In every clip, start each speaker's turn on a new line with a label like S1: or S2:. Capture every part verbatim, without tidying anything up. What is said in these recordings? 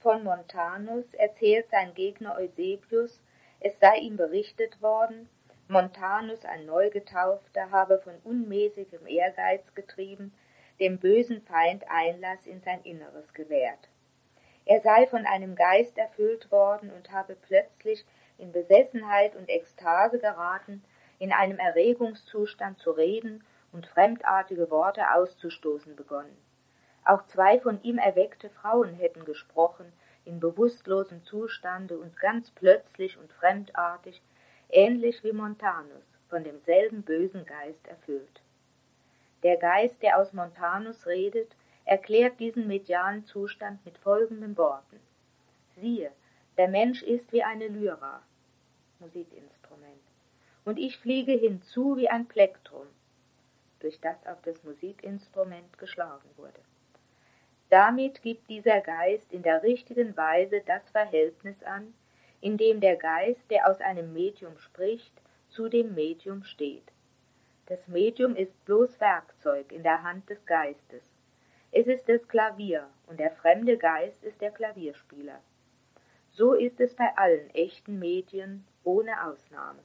S1: von Montanus erzählt sein Gegner Eusebius, es sei ihm berichtet worden, Montanus, ein Neugetaufter, habe von unmäßigem Ehrgeiz getrieben, dem bösen Feind Einlass in sein Inneres gewährt. Er sei von einem Geist erfüllt worden und habe plötzlich in Besessenheit und Ekstase geraten, in einem Erregungszustand zu reden und fremdartige Worte auszustoßen begonnen. Auch zwei von ihm erweckte Frauen hätten gesprochen, in bewusstlosem Zustande und ganz plötzlich und fremdartig, ähnlich wie Montanus, von demselben bösen Geist erfüllt. Der Geist, der aus Montanus redet, erklärt diesen medialen Zustand mit folgenden Worten. Siehe, der Mensch ist wie eine Lyra, Musikinstrument, und ich fliege hinzu wie ein Plektrum, durch das auf das Musikinstrument geschlagen wurde. Damit gibt dieser Geist in der richtigen Weise das Verhältnis an, in dem der Geist, der aus einem Medium spricht, zu dem Medium steht. Das Medium ist bloß Werkzeug in der Hand des Geistes. Es ist das Klavier, und der fremde Geist ist der Klavierspieler. So ist es bei allen echten Medien, ohne Ausnahme.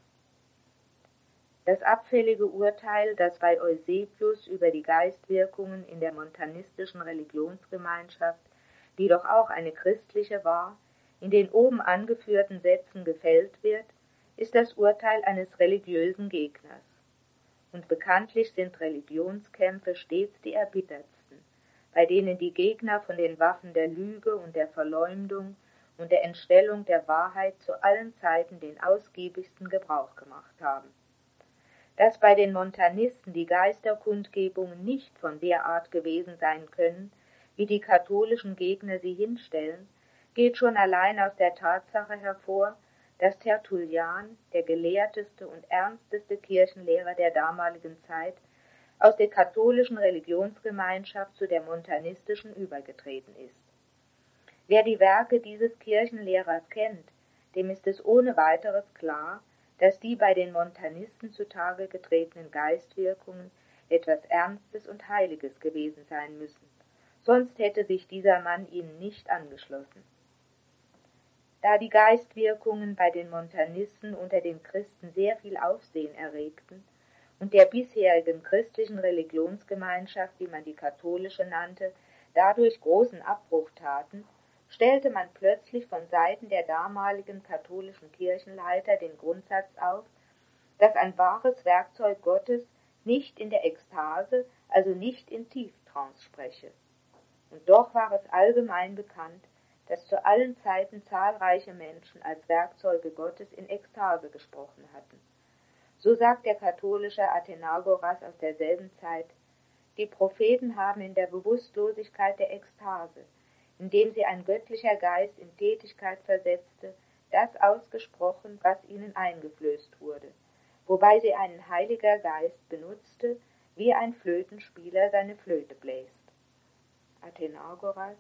S1: Das abfällige Urteil, das bei Eusebius über die Geistwirkungen in der montanistischen Religionsgemeinschaft, die doch auch eine christliche war, in den oben angeführten Sätzen gefällt wird, ist das Urteil eines religiösen Gegners. Und bekanntlich sind Religionskämpfe stets die erbittertsten, bei denen die Gegner von den Waffen der Lüge und der Verleumdung und der Entstellung der Wahrheit zu allen Zeiten den ausgiebigsten Gebrauch gemacht haben. Dass bei den Montanisten die Geisterkundgebungen nicht von der Art gewesen sein können, wie die katholischen Gegner sie hinstellen, geht schon allein aus der Tatsache hervor, dass Tertullian, der gelehrteste und ernsteste Kirchenlehrer der damaligen Zeit, aus der katholischen Religionsgemeinschaft zu der montanistischen übergetreten ist. Wer die Werke dieses Kirchenlehrers kennt, dem ist es ohne weiteres klar, dass die bei den Montanisten zutage getretenen Geistwirkungen etwas Ernstes und Heiliges gewesen sein müssen, sonst hätte sich dieser Mann ihnen nicht angeschlossen. Da die Geistwirkungen bei den Montanisten unter den Christen sehr viel Aufsehen erregten und der bisherigen christlichen Religionsgemeinschaft, wie man die katholische nannte, dadurch großen Abbruch taten, stellte man plötzlich von Seiten der damaligen katholischen Kirchenleiter den Grundsatz auf, dass ein wahres Werkzeug Gottes nicht in der Ekstase, also nicht in Tieftrance spreche. Und doch war es allgemein bekannt, dass zu allen Zeiten zahlreiche Menschen als Werkzeuge Gottes in Ekstase gesprochen hatten. So sagt der katholische Athenagoras aus derselben Zeit, die Propheten haben in der Bewusstlosigkeit der Ekstase, indem sie ein göttlicher Geist in Tätigkeit versetzte, das ausgesprochen, was ihnen eingeflößt wurde, wobei sie einen Heiliger Geist benutzte, wie ein Flötenspieler seine Flöte bläst. Athenagoras,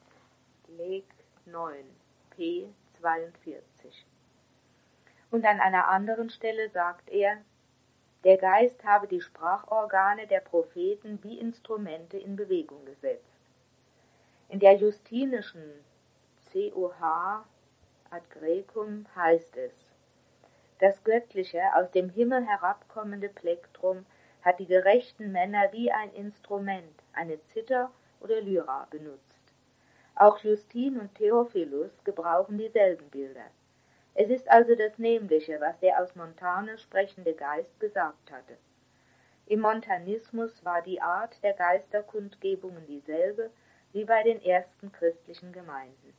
S1: Leg neun, P zweiundvierzig. Und an einer anderen Stelle sagt er, der Geist habe die Sprachorgane der Propheten wie Instrumente in Bewegung gesetzt. In der justinischen C O H ad Grecum heißt es, das Göttliche, aus dem Himmel herabkommende Plektrum hat die gerechten Männer wie ein Instrument, eine Zither oder Lyra benutzt. Auch Justin und Theophilus gebrauchen dieselben Bilder. Es ist also das Nämliche, was der aus Montanus sprechende Geist gesagt hatte. Im Montanismus war die Art der Geisterkundgebungen dieselbe wie bei den ersten christlichen Gemeinden.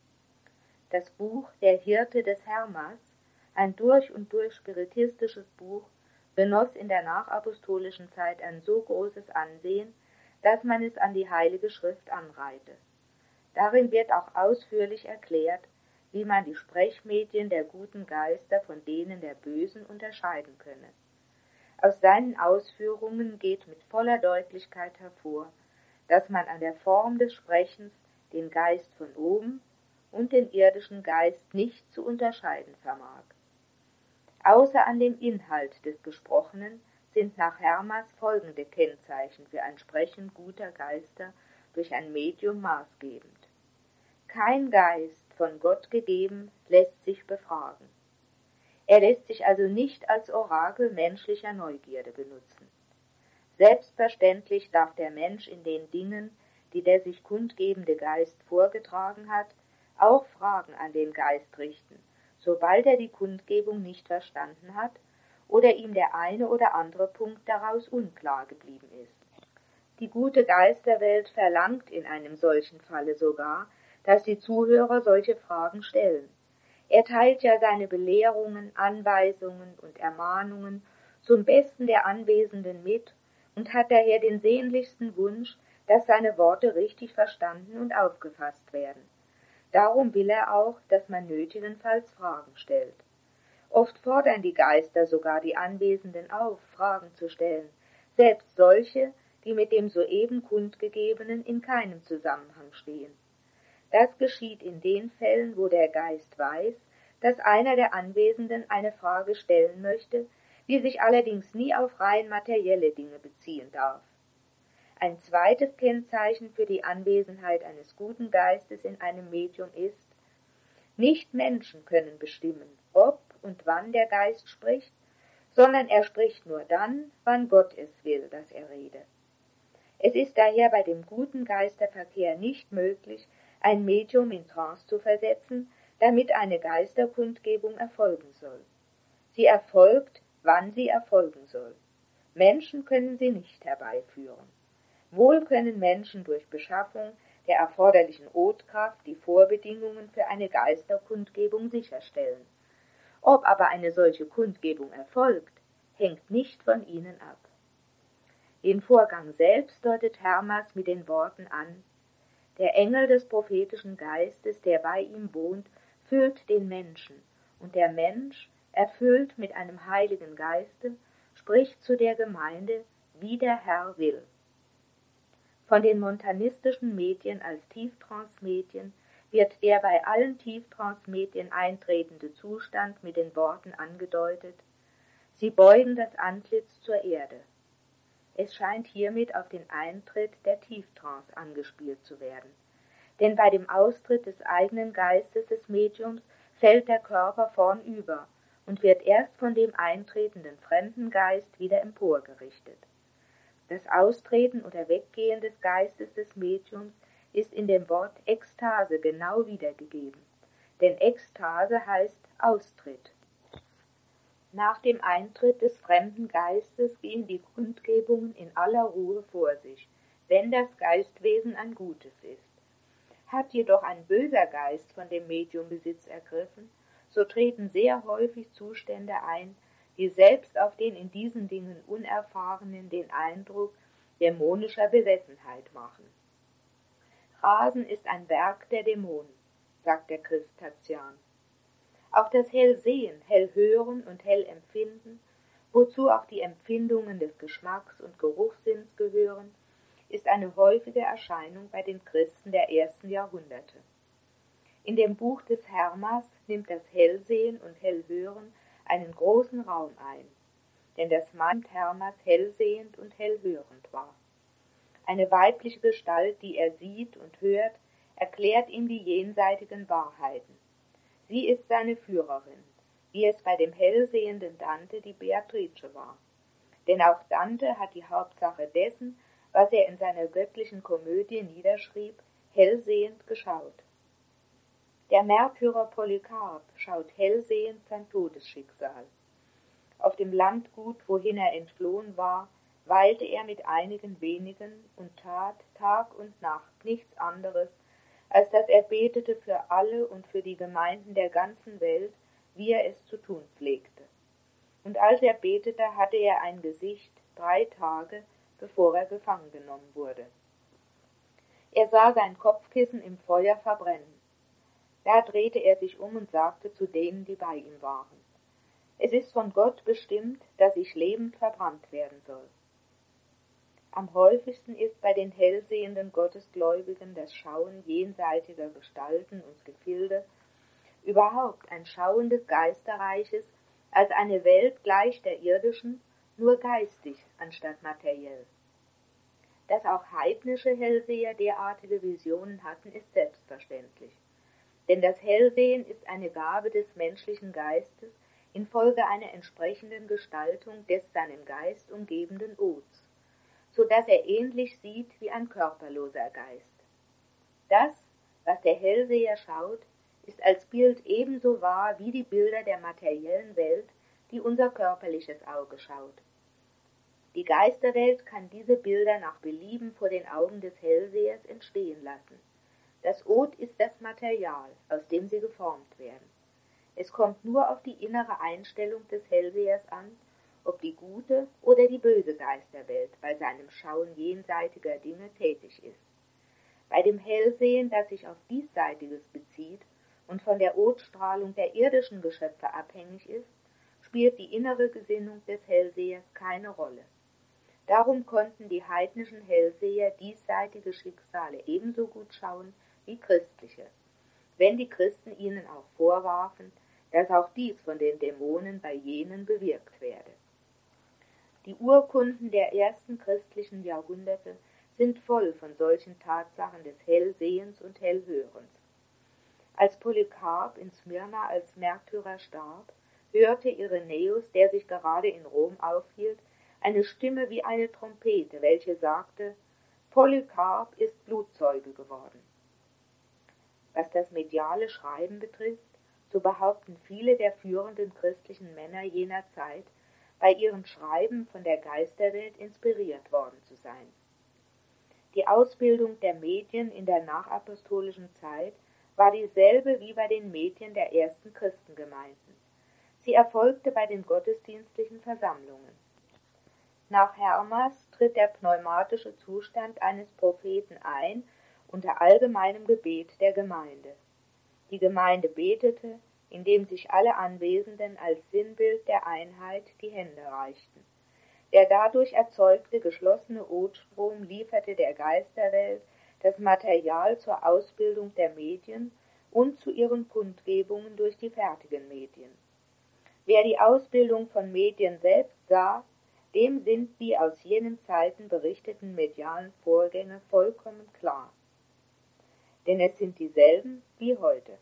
S1: Das Buch Der Hirte des Hermas, ein durch und durch spiritistisches Buch, genoss in der nachapostolischen Zeit ein so großes Ansehen, dass man es an die Heilige Schrift anreihte. Darin wird auch ausführlich erklärt, wie man die Sprechmedien der guten Geister von denen der Bösen unterscheiden könne. Aus seinen Ausführungen geht mit voller Deutlichkeit hervor, dass man an der Form des Sprechens den Geist von oben und den irdischen Geist nicht zu unterscheiden vermag. Außer an dem Inhalt des Gesprochenen sind nach Hermas folgende Kennzeichen für ein Sprechen guter Geister durch ein Medium maßgebend. Kein Geist, von Gott gegeben, lässt sich befragen. Er lässt sich also nicht als Orakel menschlicher Neugierde benutzen. Selbstverständlich darf der Mensch in den Dingen, die der sich kundgebende Geist vorgetragen hat, auch Fragen an den Geist richten, sobald er die Kundgebung nicht verstanden hat oder ihm der eine oder andere Punkt daraus unklar geblieben ist. Die gute Geisterwelt verlangt in einem solchen Falle sogar, dass die Zuhörer solche Fragen stellen. Er teilt ja seine Belehrungen, Anweisungen und Ermahnungen zum Besten der Anwesenden mit und hat daher den sehnlichsten Wunsch, dass seine Worte richtig verstanden und aufgefasst werden. Darum will er auch, dass man nötigenfalls Fragen stellt. Oft fordern die Geister sogar die Anwesenden auf, Fragen zu stellen, selbst solche, die mit dem soeben Kundgegebenen in keinem Zusammenhang stehen. Das geschieht in den Fällen, wo der Geist weiß, dass einer der Anwesenden eine Frage stellen möchte, die sich allerdings nie auf rein materielle Dinge beziehen darf. Ein zweites Kennzeichen für die Anwesenheit eines guten Geistes in einem Medium ist: Nicht Menschen können bestimmen, ob und wann der Geist spricht, sondern er spricht nur dann, wann Gott es will, dass er rede. Es ist daher bei dem guten Geisterverkehr nicht möglich, ein Medium in Trance zu versetzen, damit eine Geisterkundgebung erfolgen soll. Sie erfolgt, wann sie erfolgen soll. Menschen können sie nicht herbeiführen. Wohl können Menschen durch Beschaffung der erforderlichen Odkraft die Vorbedingungen für eine Geisterkundgebung sicherstellen. Ob aber eine solche Kundgebung erfolgt, hängt nicht von ihnen ab. Den Vorgang selbst deutet Hermas mit den Worten an: Der Engel des prophetischen Geistes, der bei ihm wohnt, füllt den Menschen, und der Mensch, erfüllt mit einem heiligen Geiste, spricht zu der Gemeinde, wie der Herr will. Von den montanistischen Medien als Tieftrance-Medien wird der bei allen Tieftrance-Medien eintretende Zustand mit den Worten angedeutet: Sie beugen das Antlitz zur Erde. Es scheint hiermit auf den Eintritt der Tieftrance angespielt zu werden. Denn bei dem Austritt des eigenen Geistes des Mediums fällt der Körper vornüber und wird erst von dem eintretenden fremden Geist wieder emporgerichtet. Das Austreten oder Weggehen des Geistes des Mediums ist in dem Wort Ekstase genau wiedergegeben, denn Ekstase heißt Austritt. Nach dem Eintritt des fremden Geistes gehen die Kundgebungen in aller Ruhe vor sich, wenn das Geistwesen ein gutes ist. Hat jedoch ein böser Geist von dem Medium Besitz ergriffen, so treten sehr häufig Zustände ein, die selbst auf den in diesen Dingen Unerfahrenen den Eindruck dämonischer Besessenheit machen. Rasen ist ein Werk der Dämonen, sagt der Christ Tatian. Auch das Hellsehen, Hellhören und Hellempfinden, wozu auch die Empfindungen des Geschmacks- und Geruchssinns gehören, ist eine häufige Erscheinung bei den Christen der ersten Jahrhunderte. In dem Buch des Hermas nimmt das Hellsehen und Hellhören einen großen Raum ein, denn das meint Hermas hellsehend und hellhörend war. Eine weibliche Gestalt, die er sieht und hört, erklärt ihm die jenseitigen Wahrheiten. Sie ist seine Führerin, wie es bei dem hellsehenden Dante die Beatrice war. Denn auch Dante hat die Hauptsache dessen, was er in seiner göttlichen Komödie niederschrieb, hellsehend geschaut. Der Märtyrer Polycarp schaut hellsehend sein Todesschicksal. Auf dem Landgut, wohin er entflohen war, weilte er mit einigen wenigen und tat Tag und Nacht nichts anderes, als dass er betete für alle und für die Gemeinden der ganzen Welt, wie er es zu tun pflegte. Und als er betete, hatte er ein Gesicht drei Tage, bevor er gefangen genommen wurde. Er sah sein Kopfkissen im Feuer verbrennen. Da drehte er sich um und sagte zu denen, die bei ihm waren: Es ist von Gott bestimmt, dass ich lebend verbrannt werden soll. Am häufigsten ist bei den hellsehenden Gottesgläubigen das Schauen jenseitiger Gestalten und Gefilde, überhaupt ein Schauen des Geisterreiches als eine Welt gleich der irdischen, nur geistig anstatt materiell. Dass auch heidnische Hellseher derartige Visionen hatten, ist selbstverständlich. Denn das Hellsehen ist eine Gabe des menschlichen Geistes infolge einer entsprechenden Gestaltung des seinen Geist umgebenden Ods, so dass er ähnlich sieht wie ein körperloser Geist. Das, was der Hellseher schaut, ist als Bild ebenso wahr wie die Bilder der materiellen Welt, die unser körperliches Auge schaut. Die Geisterwelt kann diese Bilder nach Belieben vor den Augen des Hellsehers entstehen lassen. Das Od ist das Material, aus dem sie geformt werden. Es kommt nur auf die innere Einstellung des Hellsehers an, ob die gute oder die böse Geisterwelt bei seinem Schauen jenseitiger Dinge tätig ist. Bei dem Hellsehen, das sich auf Diesseitiges bezieht und von der Odstrahlung der irdischen Geschöpfe abhängig ist, spielt die innere Gesinnung des Hellsehers keine Rolle. Darum konnten die heidnischen Hellseher diesseitige Schicksale ebenso gut schauen wie christliche, wenn die Christen ihnen auch vorwarfen, dass auch dies von den Dämonen bei jenen bewirkt werde. Die Urkunden der ersten christlichen Jahrhunderte sind voll von solchen Tatsachen des Hellsehens und Hellhörens. Als Polycarp in Smyrna als Märtyrer starb, hörte Irenäus, der sich gerade in Rom aufhielt, eine Stimme wie eine Trompete, welche sagte, Polycarp ist Blutzeuge geworden. Was das mediale Schreiben betrifft, so behaupten viele der führenden christlichen Männer jener Zeit, bei ihrem Schreiben von der Geisterwelt inspiriert worden zu sein. Die Ausbildung der Medien in der nachapostolischen Zeit war dieselbe wie bei den Medien der ersten Christengemeinden. Sie erfolgte bei den gottesdienstlichen Versammlungen. Nach Hermas tritt der pneumatische Zustand eines Propheten ein unter allgemeinem Gebet der Gemeinde. Die Gemeinde betete, indem sich alle Anwesenden als Sinnbild der Einheit die Hände reichten. Der dadurch erzeugte geschlossene Odstrom lieferte der Geisterwelt das Material zur Ausbildung der Medien und zu ihren Kundgebungen durch die fertigen Medien. Wer die Ausbildung von Medien selbst sah, dem sind die aus jenen Zeiten berichteten medialen Vorgänge vollkommen klar. Denn es sind dieselben wie heute.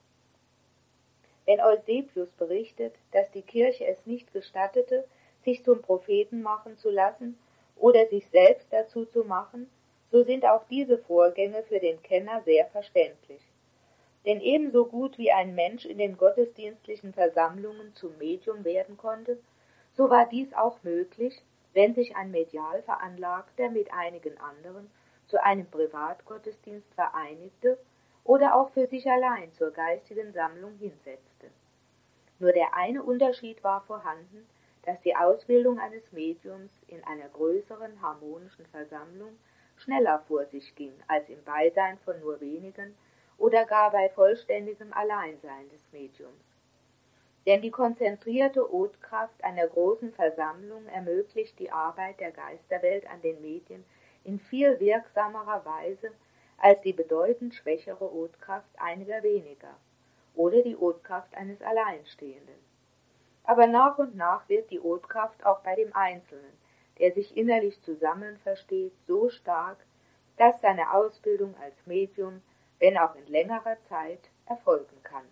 S1: Wenn Eusebius berichtet, dass die Kirche es nicht gestattete, sich zum Propheten machen zu lassen oder sich selbst dazu zu machen, so sind auch diese Vorgänge für den Kenner sehr verständlich. Denn ebenso gut wie ein Mensch in den gottesdienstlichen Versammlungen zum Medium werden konnte, so war dies auch möglich, wenn sich ein medial Veranlagter mit einigen anderen zu einem Privatgottesdienst vereinigte oder auch für sich allein zur geistigen Sammlung hinsetzte. Nur der eine Unterschied war vorhanden, dass die Ausbildung eines Mediums in einer größeren harmonischen Versammlung schneller vor sich ging als im Beisein von nur wenigen oder gar bei vollständigem Alleinsein des Mediums. Denn die konzentrierte Odkraft einer großen Versammlung ermöglicht die Arbeit der Geisterwelt an den Medien in viel wirksamerer Weise als die bedeutend schwächere Odkraft einiger weniger oder die Odkraft eines Alleinstehenden. Aber nach und nach wird die Odkraft auch bei dem Einzelnen, der sich innerlich zusammen versteht, so stark, dass seine Ausbildung als Medium, wenn auch in längerer Zeit, erfolgen kann.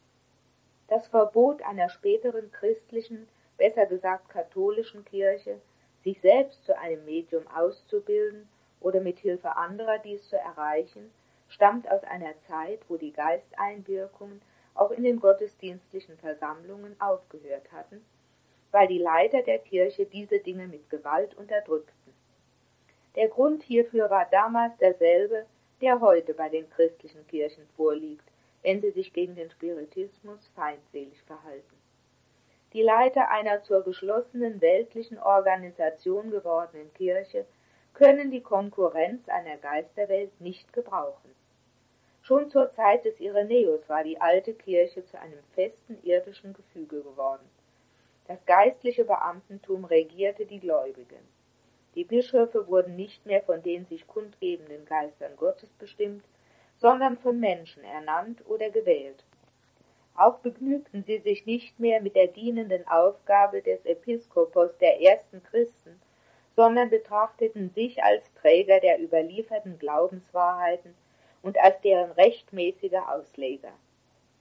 S1: Das Verbot einer späteren christlichen, besser gesagt katholischen Kirche, sich selbst zu einem Medium auszubilden oder mit Hilfe anderer dies zu erreichen, stammt aus einer Zeit, wo die Geisteinwirkungen auch in den gottesdienstlichen Versammlungen aufgehört hatten, weil die Leiter der Kirche diese Dinge mit Gewalt unterdrückten. Der Grund hierfür war damals derselbe, der heute bei den christlichen Kirchen vorliegt, wenn sie sich gegen den Spiritismus feindselig verhalten. Die Leiter einer zur geschlossenen weltlichen Organisation gewordenen Kirche können die Konkurrenz einer Geisterwelt nicht gebrauchen. Schon zur Zeit des Irenäus war die alte Kirche zu einem festen irdischen Gefüge geworden. Das geistliche Beamtentum regierte die Gläubigen. Die Bischöfe wurden nicht mehr von den sich kundgebenden Geistern Gottes bestimmt, sondern von Menschen ernannt oder gewählt. Auch begnügten sie sich nicht mehr mit der dienenden Aufgabe des Episkopos der ersten Christen, sondern betrachteten sich als Träger der überlieferten Glaubenswahrheiten und als deren rechtmäßiger Ausleger.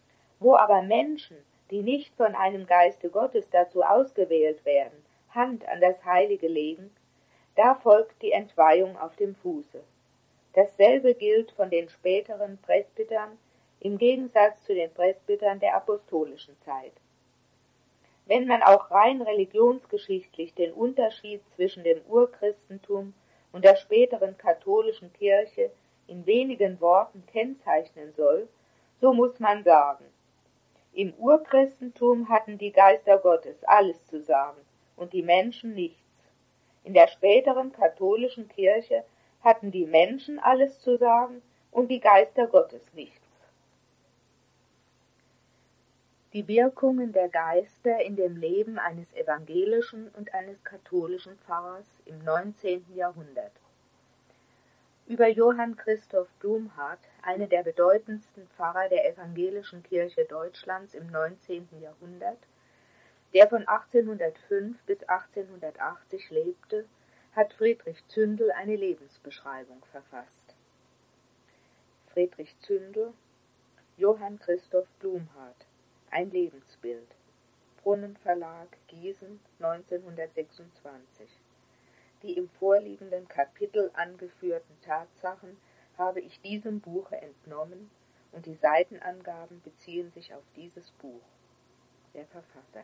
S1: Wo aber Menschen, die nicht von einem Geiste Gottes dazu ausgewählt werden, Hand an das Heilige legen, da folgt die Entweihung auf dem Fuße. Dasselbe gilt von den späteren Presbytern im Gegensatz zu den Presbytern der apostolischen Zeit. Wenn man auch rein religionsgeschichtlich den Unterschied zwischen dem Urchristentum und der späteren katholischen Kirche in wenigen Worten kennzeichnen soll, so muss man sagen: Im Urchristentum hatten die Geister Gottes alles zu sagen und die Menschen nichts. In der späteren katholischen Kirche hatten die Menschen alles zu sagen und die Geister Gottes nichts. Die Wirkungen der Geister in dem Leben eines evangelischen und eines katholischen Pfarrers im neunzehnten Jahrhundert. Über Johann Christoph Blumhardt, einen der bedeutendsten Pfarrer der evangelischen Kirche Deutschlands im neunzehnten Jahrhundert, der von achtzehnhundertfünf bis achtzehnhundertachtzig lebte, hat Friedrich Zündel eine Lebensbeschreibung verfasst. Friedrich Zündel, Johann Christoph Blumhardt, ein Lebensbild. Brunnen Verlag, Gießen, neunzehnhundertsechsundzwanzig. Die im vorliegenden Kapitel angeführten Tatsachen habe ich diesem Buche entnommen und die Seitenangaben beziehen sich auf dieses Buch. Der Verfasser.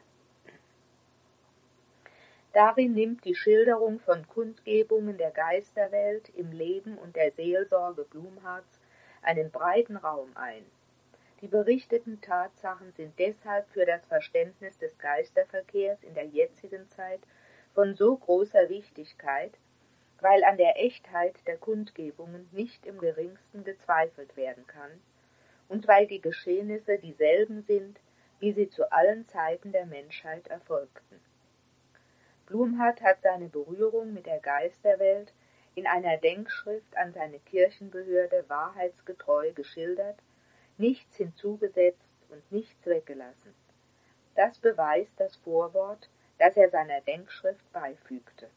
S1: Darin nimmt die Schilderung von Kundgebungen der Geisterwelt im Leben und der Seelsorge Blumhardts einen breiten Raum ein. Die berichteten Tatsachen sind deshalb für das Verständnis des Geisterverkehrs in der jetzigen Zeit von so großer Wichtigkeit, weil an der Echtheit der Kundgebungen nicht im geringsten gezweifelt werden kann und weil die Geschehnisse dieselben sind, wie sie zu allen Zeiten der Menschheit erfolgten. Blumhardt hat seine Berührung mit der Geisterwelt in einer Denkschrift an seine Kirchenbehörde wahrheitsgetreu geschildert, nichts hinzugesetzt und nichts weggelassen. Das beweist das Vorwort, das er seiner Denkschrift beifügte.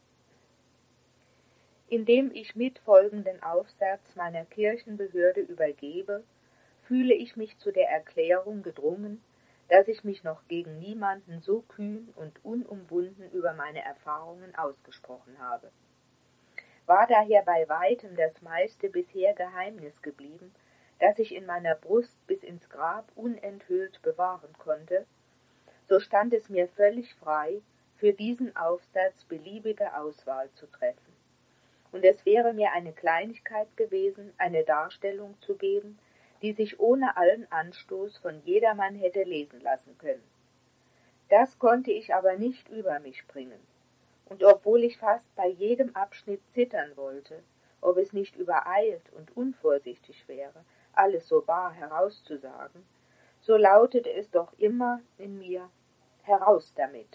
S1: Indem ich mitfolgenden Aufsatz meiner Kirchenbehörde übergebe, fühle ich mich zu der Erklärung gedrungen, dass ich mich noch gegen niemanden so kühn und unumwunden über meine Erfahrungen ausgesprochen habe. War daher bei weitem das meiste bisher Geheimnis geblieben, das ich in meiner Brust bis ins Grab unenthüllt bewahren konnte, so stand es mir völlig frei, für diesen Aufsatz beliebige Auswahl zu treffen. Und es wäre mir eine Kleinigkeit gewesen, eine Darstellung zu geben, die sich ohne allen Anstoß von jedermann hätte lesen lassen können. Das konnte ich aber nicht über mich bringen, und obwohl ich fast bei jedem Abschnitt zittern wollte, ob es nicht übereilt und unvorsichtig wäre, alles so wahr herauszusagen, so lautete es doch immer in mir: Heraus damit!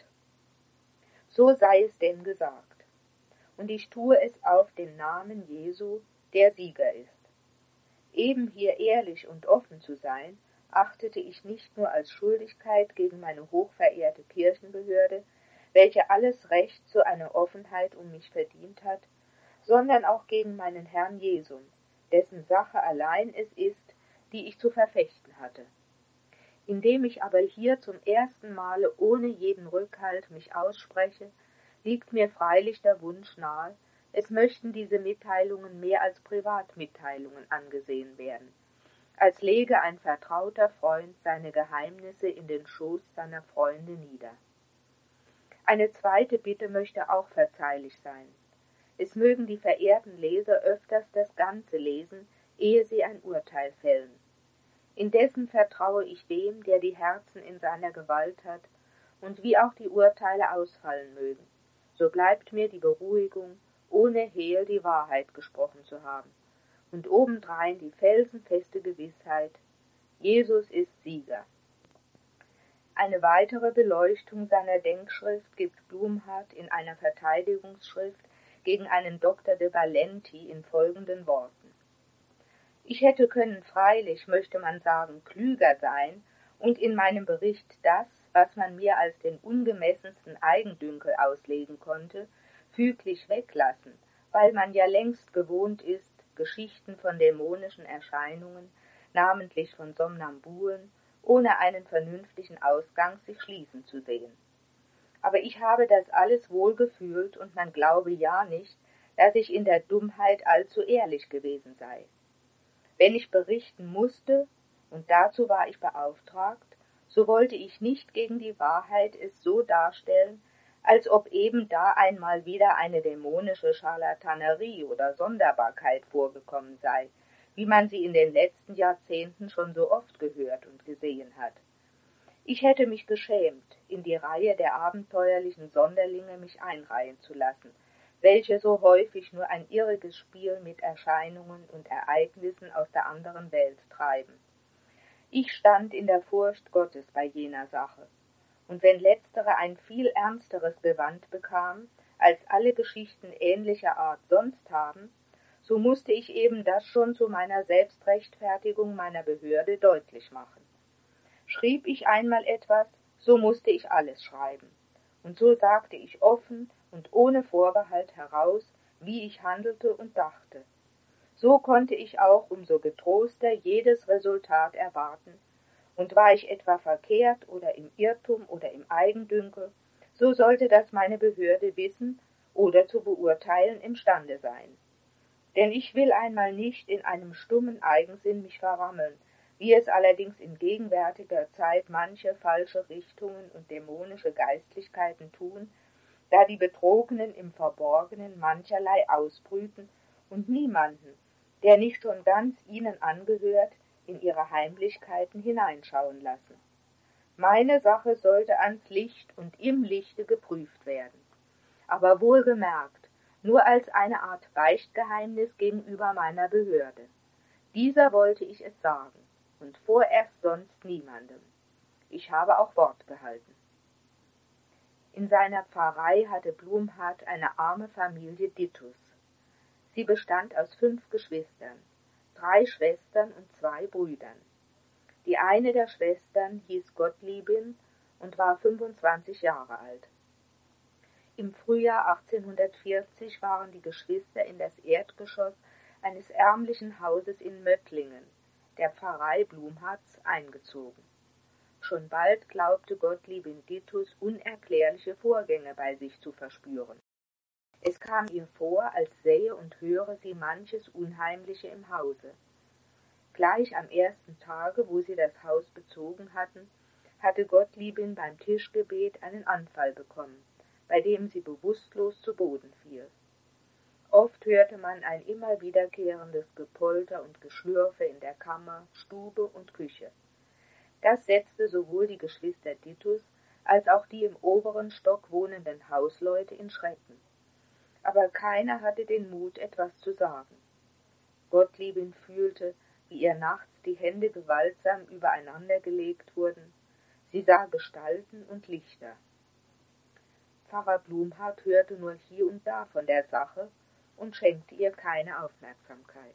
S1: So sei es denn gesagt, und ich tue es auf den Namen Jesu, der Sieger ist. Eben hier ehrlich und offen zu sein, achtete ich nicht nur als Schuldigkeit gegen meine hochverehrte Kirchenbehörde, welche alles Recht zu einer Offenheit um mich verdient hat, sondern auch gegen meinen Herrn Jesum, dessen Sache allein es ist, die ich zu verfechten hatte. Indem ich aber hier zum ersten Male ohne jeden Rückhalt mich ausspreche, liegt mir freilich der Wunsch nahe, es möchten diese Mitteilungen mehr als Privatmitteilungen angesehen werden, als lege ein vertrauter Freund seine Geheimnisse in den Schoß seiner Freunde nieder. Eine zweite Bitte möchte auch verzeihlich sein. Es mögen die verehrten Leser öfters das Ganze lesen, ehe sie ein Urteil fällen. Indessen vertraue ich dem, der die Herzen in seiner Gewalt hat, und wie auch die Urteile ausfallen mögen, so bleibt mir die Beruhigung, ohne Hehl die Wahrheit gesprochen zu haben, und obendrein die felsenfeste Gewissheit: Jesus ist Sieger. Eine weitere Beleuchtung seiner Denkschrift gibt Blumhardt in einer Verteidigungsschrift gegen einen Doktor de Valenti in folgenden Worten: Ich hätte können freilich, möchte man sagen, klüger sein und in meinem Bericht das, was man mir als den ungemessensten Eigendünkel auslegen konnte, füglich weglassen, weil man ja längst gewohnt ist, Geschichten von dämonischen Erscheinungen, namentlich von Somnambulen ohne einen vernünftigen Ausgang sich schließen zu sehen. Aber ich habe das alles wohl gefühlt, und man glaube ja nicht, dass ich in der Dummheit allzu ehrlich gewesen sei. Wenn ich berichten musste, und dazu war ich beauftragt, so wollte ich nicht gegen die Wahrheit es so darstellen, als ob eben da einmal wieder eine dämonische Scharlatanerie oder Sonderbarkeit vorgekommen sei, wie man sie in den letzten Jahrzehnten schon so oft gehört und gesehen hat. Ich hätte mich geschämt, in die Reihe der abenteuerlichen Sonderlinge mich einreihen zu lassen, welche so häufig nur ein irriges Spiel mit Erscheinungen und Ereignissen aus der anderen Welt treiben. Ich stand in der Furcht Gottes bei jener Sache, und wenn letztere ein viel ernsteres Gewand bekam, als alle Geschichten ähnlicher Art sonst haben, so musste ich eben das schon zu meiner Selbstrechtfertigung meiner Behörde deutlich machen. Schrieb ich einmal etwas, so musste ich alles schreiben, und so sagte ich offen und ohne Vorbehalt heraus, wie ich handelte und dachte. So konnte ich auch umso getroster jedes Resultat erwarten, und war ich etwa verkehrt oder im Irrtum oder im Eigendünkel, so sollte das meine Behörde wissen oder zu beurteilen imstande sein. Denn ich will einmal nicht in einem stummen Eigensinn mich verrammeln, wie es allerdings in gegenwärtiger Zeit manche falsche Richtungen und dämonische Geistlichkeiten tun, da die Betrogenen im Verborgenen mancherlei ausbrüten und niemanden, der nicht schon ganz ihnen angehört, in ihre Heimlichkeiten hineinschauen lassen. Meine Sache sollte ans Licht und im Lichte geprüft werden, aber wohlgemerkt, nur als eine Art Beichtgeheimnis gegenüber meiner Behörde. Dieser wollte ich es sagen, und vorerst sonst niemandem. Ich habe auch Wort gehalten. In seiner Pfarrei hatte Blumhardt eine arme Familie Dittus. Sie bestand aus fünf Geschwistern, drei Schwestern und zwei Brüdern. Die eine der Schwestern hieß Gottliebin und war fünfundzwanzig Jahre alt. Im Frühjahr achtzehnhundertvierzig waren die Geschwister in das Erdgeschoss eines ärmlichen Hauses in Möttlingen, der Pfarrei Blumhardts, eingezogen. Schon bald glaubte Gottliebin Dittus unerklärliche Vorgänge bei sich zu verspüren. Es kam ihr vor, als sähe und höre sie manches Unheimliche im Hause. Gleich am ersten Tage, wo sie das Haus bezogen hatten, hatte Gottliebin beim Tischgebet einen Anfall bekommen, bei dem sie bewusstlos zu Boden fiel. Oft hörte man ein immer wiederkehrendes Gepolter und Geschlürfe in der Kammer, Stube und Küche. Das setzte sowohl die Geschwister Dittus als auch die im oberen Stock wohnenden Hausleute in Schrecken. Aber keiner hatte den Mut, etwas zu sagen. Gottliebin fühlte, wie ihr nachts die Hände gewaltsam übereinander gelegt wurden. Sie sah Gestalten und Lichter. Pfarrer Blumhardt hörte nur hier und da von der Sache und schenkte ihr keine Aufmerksamkeit.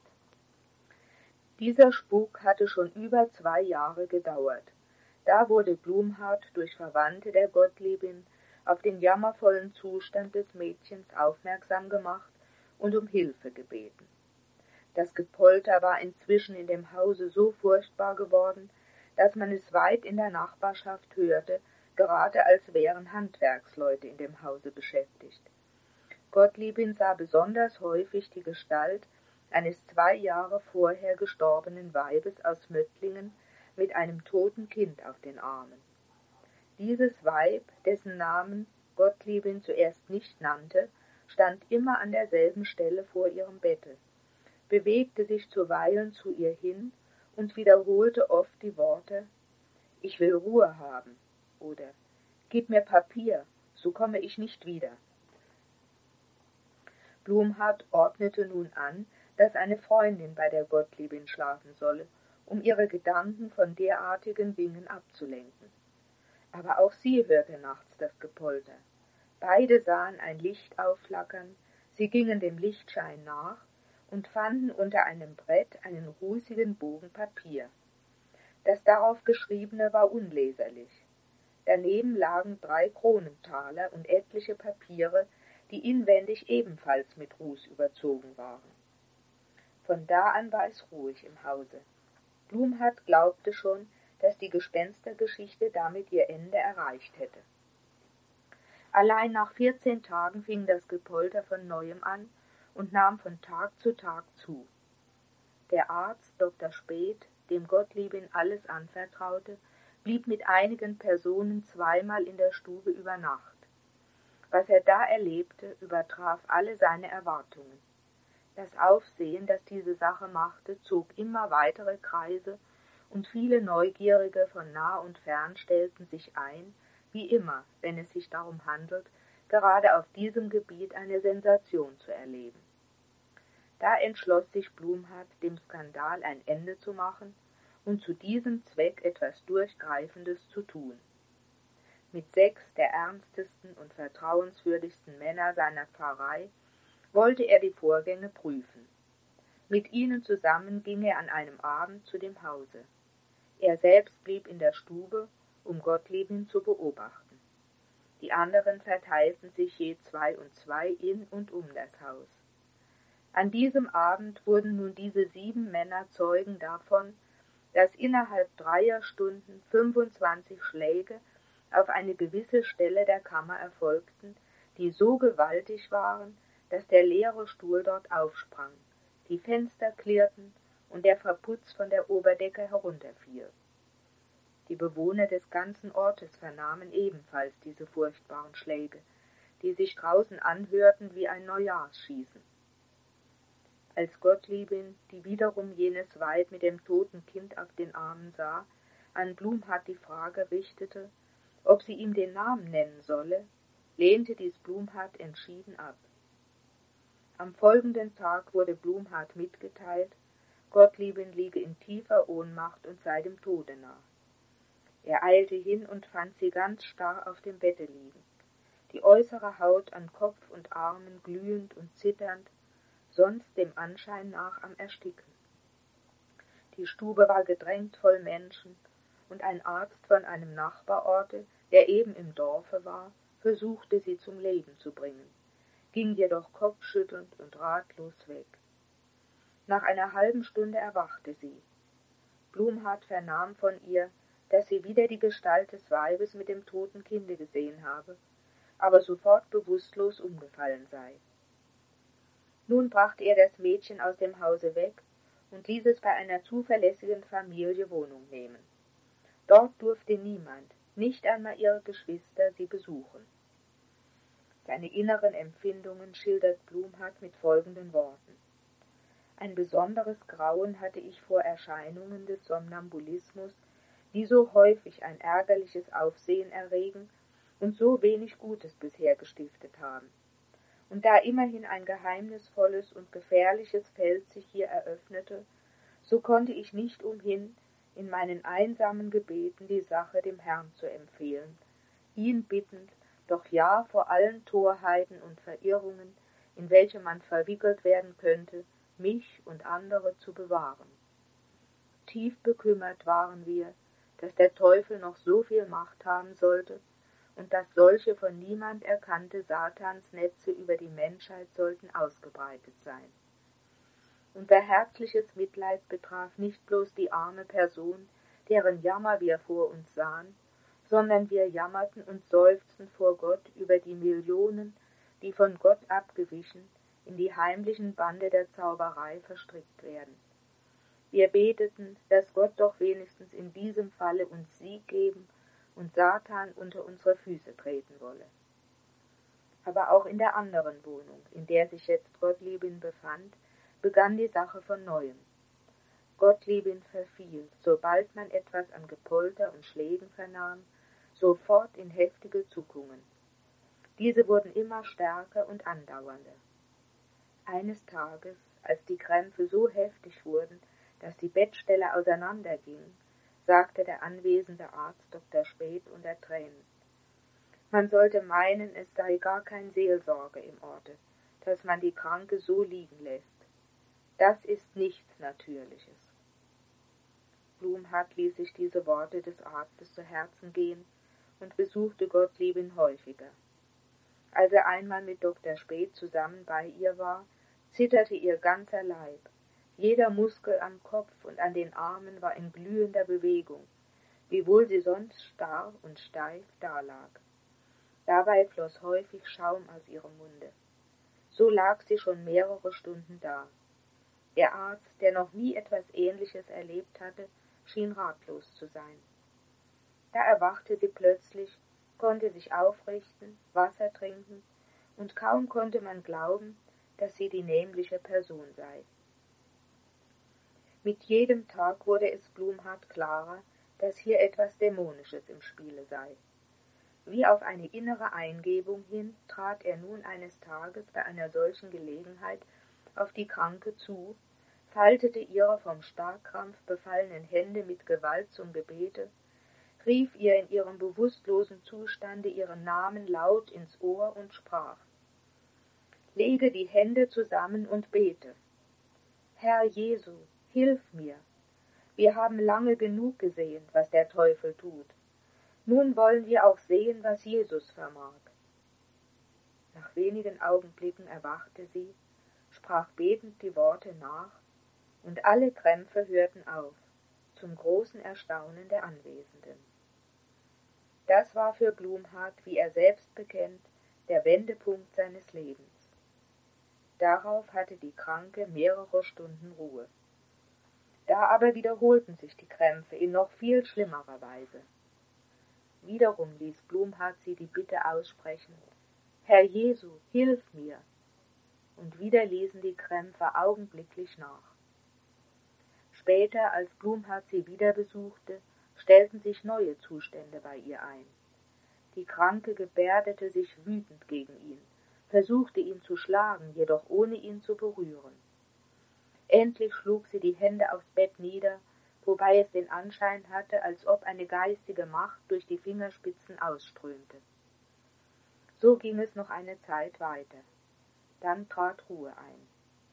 S1: Dieser Spuk hatte schon über zwei Jahre gedauert. Da wurde Blumhardt durch Verwandte der Gottliebin auf den jammervollen Zustand des Mädchens aufmerksam gemacht und um Hilfe gebeten. Das Gepolter war inzwischen in dem Hause so furchtbar geworden, dass man es weit in der Nachbarschaft hörte, gerade als wären Handwerksleute in dem Hause beschäftigt. Gottliebin sah besonders häufig die Gestalt eines zwei Jahre vorher gestorbenen Weibes aus Möttlingen mit einem toten Kind auf den Armen. Dieses Weib, dessen Namen Gottliebin zuerst nicht nannte, stand immer an derselben Stelle vor ihrem Bette, bewegte sich zuweilen zu ihr hin und wiederholte oft die Worte: »Ich will Ruhe haben« oder »Gib mir Papier, so komme ich nicht wieder.« Blumhardt ordnete nun an, dass eine Freundin bei der Gottliebin schlafen solle, um ihre Gedanken von derartigen Dingen abzulenken. Aber auch sie hörte nachts das Gepolter. Beide sahen ein Licht aufflackern, sie gingen dem Lichtschein nach und fanden unter einem Brett einen rußigen Bogen Papier. Das darauf Geschriebene war unleserlich. Daneben lagen drei Kronentaler und etliche Papiere, die inwendig ebenfalls mit Ruß überzogen waren. Von da an war es ruhig im Hause. Blumhardt glaubte schon, dass die Gespenstergeschichte damit ihr Ende erreicht hätte. Allein nach vierzehn Tagen fing das Gepolter von neuem an und nahm von Tag zu Tag zu. Der Arzt, Doktor Späth, dem Gottliebin alles anvertraute, blieb mit einigen Personen zweimal in der Stube über Nacht. Was er da erlebte, übertraf alle seine Erwartungen. Das Aufsehen, das diese Sache machte, zog immer weitere Kreise, und viele Neugierige von nah und fern stellten sich ein, wie immer, wenn es sich darum handelt, gerade auf diesem Gebiet eine Sensation zu erleben. Da entschloss sich Blumhardt, dem Skandal ein Ende zu machen und zu diesem Zweck etwas Durchgreifendes zu tun. Mit sechs der ernstesten und vertrauenswürdigsten Männer seiner Pfarrei wollte er die Vorgänge prüfen. Mit ihnen zusammen ging er an einem Abend zu dem Hause. Er selbst blieb in der Stube, um Gottliebin zu beobachten. Die anderen verteilten sich je zwei und zwei in und um das Haus. An diesem Abend wurden nun diese sieben Männer Zeugen davon, dass innerhalb dreier Stunden fünfundzwanzig Schläge auf eine gewisse Stelle der Kammer erfolgten, die so gewaltig waren, dass der leere Stuhl dort aufsprang, die Fenster klirrten und der Verputz von der Oberdecke herunterfiel. Die Bewohner des ganzen Ortes vernahmen ebenfalls diese furchtbaren Schläge, die sich draußen anhörten wie ein Neujahrsschießen. Als Gottliebin, die wiederum jenes Weib mit dem toten Kind auf den Armen sah, an Blumhardt die Frage richtete, ob sie ihm den Namen nennen solle, lehnte dies Blumhardt entschieden ab. Am folgenden Tag wurde Blumhardt mitgeteilt, Gottliebin liege in tiefer Ohnmacht und sei dem Tode nah. Er eilte hin und fand sie ganz starr auf dem Bette liegen, die äußere Haut an Kopf und Armen glühend und zitternd, sonst dem Anschein nach am Ersticken. Die Stube war gedrängt voll Menschen, und ein Arzt von einem Nachbarorte, der eben im Dorfe war, versuchte sie zum Leben zu bringen, ging jedoch kopfschüttelnd und ratlos weg. Nach einer halben Stunde erwachte sie. Blumhardt vernahm von ihr, dass sie wieder die Gestalt des Weibes mit dem toten Kinde gesehen habe, aber sofort bewusstlos umgefallen sei. Nun brachte er das Mädchen aus dem Hause weg und ließ es bei einer zuverlässigen Familie Wohnung nehmen. Dort durfte niemand, nicht einmal ihre Geschwister, sie besuchen. Seine inneren Empfindungen schildert Blumhardt mit folgenden Worten. Ein besonderes Grauen hatte ich vor Erscheinungen des Somnambulismus, die so häufig ein ärgerliches Aufsehen erregen und so wenig Gutes bisher gestiftet haben. Und da immerhin ein geheimnisvolles und gefährliches Feld sich hier eröffnete, so konnte ich nicht umhin, in meinen einsamen Gebeten die Sache dem Herrn zu empfehlen, ihn bittend, doch ja vor allen Torheiten und Verirrungen, in welche man verwickelt werden könnte, mich und andere zu bewahren. Tief bekümmert waren wir, dass der Teufel noch so viel Macht haben sollte und dass solche von niemand erkannte Satansnetze über die Menschheit sollten ausgebreitet sein. Unser herzliches Mitleid betraf nicht bloß die arme Person, deren Jammer wir vor uns sahen, sondern wir jammerten und seufzten vor Gott über die Millionen, die von Gott abgewichen, in die heimlichen Bande der Zauberei verstrickt werden. Wir beteten, dass Gott doch wenigstens in diesem Falle uns Sieg geben und Satan unter unsere Füße treten wolle. Aber auch in der anderen Wohnung, in der sich jetzt Gottliebin befand, begann die Sache von neuem. Gottliebin verfiel, sobald man etwas an Gepolter und Schlägen vernahm, sofort in heftige Zuckungen. Diese wurden immer stärker und andauernder. Eines Tages, als die Krämpfe so heftig wurden, dass die Bettstelle auseinanderging, sagte der anwesende Arzt Doktor Späth unter Tränen. Man sollte meinen, es sei gar kein Seelsorger im Orte, dass man die Kranke so liegen lässt. Das ist nichts Natürliches. Blumhardt ließ sich diese Worte des Arztes zu Herzen gehen und besuchte Gottliebin häufiger. Als er einmal mit Doktor Späth zusammen bei ihr war, zitterte ihr ganzer Leib. Jeder Muskel am Kopf und an den Armen war in glühender Bewegung. wiewohl sie sonst starr und steif dalag. Dabei floss häufig Schaum aus ihrem Munde. So lag sie schon mehrere Stunden da. Der Arzt, der noch nie etwas Ähnliches erlebt hatte, schien ratlos zu sein. Da erwachte sie plötzlich, konnte sich aufrichten, Wasser trinken, und kaum konnte man glauben, dass sie die nämliche Person sei. Mit jedem Tag wurde es Blumhardt klarer, dass hier etwas Dämonisches im Spiele sei. Wie auf eine innere Eingebung hin trat er nun eines Tages bei einer solchen Gelegenheit auf die Kranke zu, faltete ihre vom Starrkrampf befallenen Hände mit Gewalt zum Gebete, rief ihr in ihrem bewusstlosen Zustande ihren Namen laut ins Ohr und sprach: »Lege die Hände zusammen und bete. Herr Jesu, hilf mir! Wir haben lange genug gesehen, was der Teufel tut. Nun wollen wir auch sehen, was Jesus vermag.« Nach wenigen Augenblicken erwachte sie, sprach betend die Worte nach, und alle Krämpfe hörten auf, zum großen Erstaunen der Anwesenden. Das war für Blumhardt, wie er selbst bekennt, der Wendepunkt seines Lebens. Darauf hatte die Kranke mehrere Stunden Ruhe. Da aber wiederholten sich die Krämpfe in noch viel schlimmerer Weise. Wiederum ließ Blumhardt sie die Bitte aussprechen: »Herr Jesu, hilf mir!« Und wieder ließen die Krämpfe augenblicklich nach. Später, als Blumhardt sie wieder besuchte, stellten sich neue Zustände bei ihr ein. Die Kranke gebärdete sich wütend gegen ihn, versuchte ihn zu schlagen, jedoch ohne ihn zu berühren. Endlich schlug sie die Hände aufs Bett nieder, wobei es den Anschein hatte, als ob eine geistige Macht durch die Fingerspitzen ausströmte. So ging es noch eine Zeit weiter. Dann trat Ruhe ein.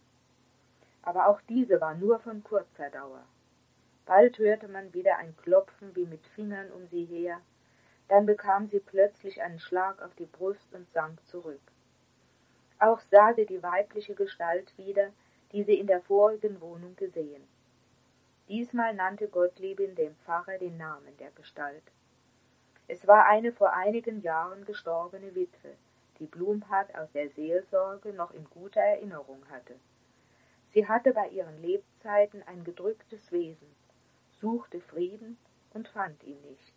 S1: Aber auch diese war nur von kurzer Dauer. Bald hörte man wieder ein Klopfen wie mit Fingern um sie her, dann bekam sie plötzlich einen Schlag auf die Brust und sank zurück. Auch sah sie die weibliche Gestalt wieder, die sie in der vorigen Wohnung gesehen. Diesmal nannte Gottliebin dem Pfarrer den Namen der Gestalt. Es war eine vor einigen Jahren gestorbene Witwe, die Blumhardt aus der Seelsorge noch in guter Erinnerung hatte. Sie hatte bei ihren Lebzeiten ein gedrücktes Wesen, suchte Frieden und fand ihn nicht.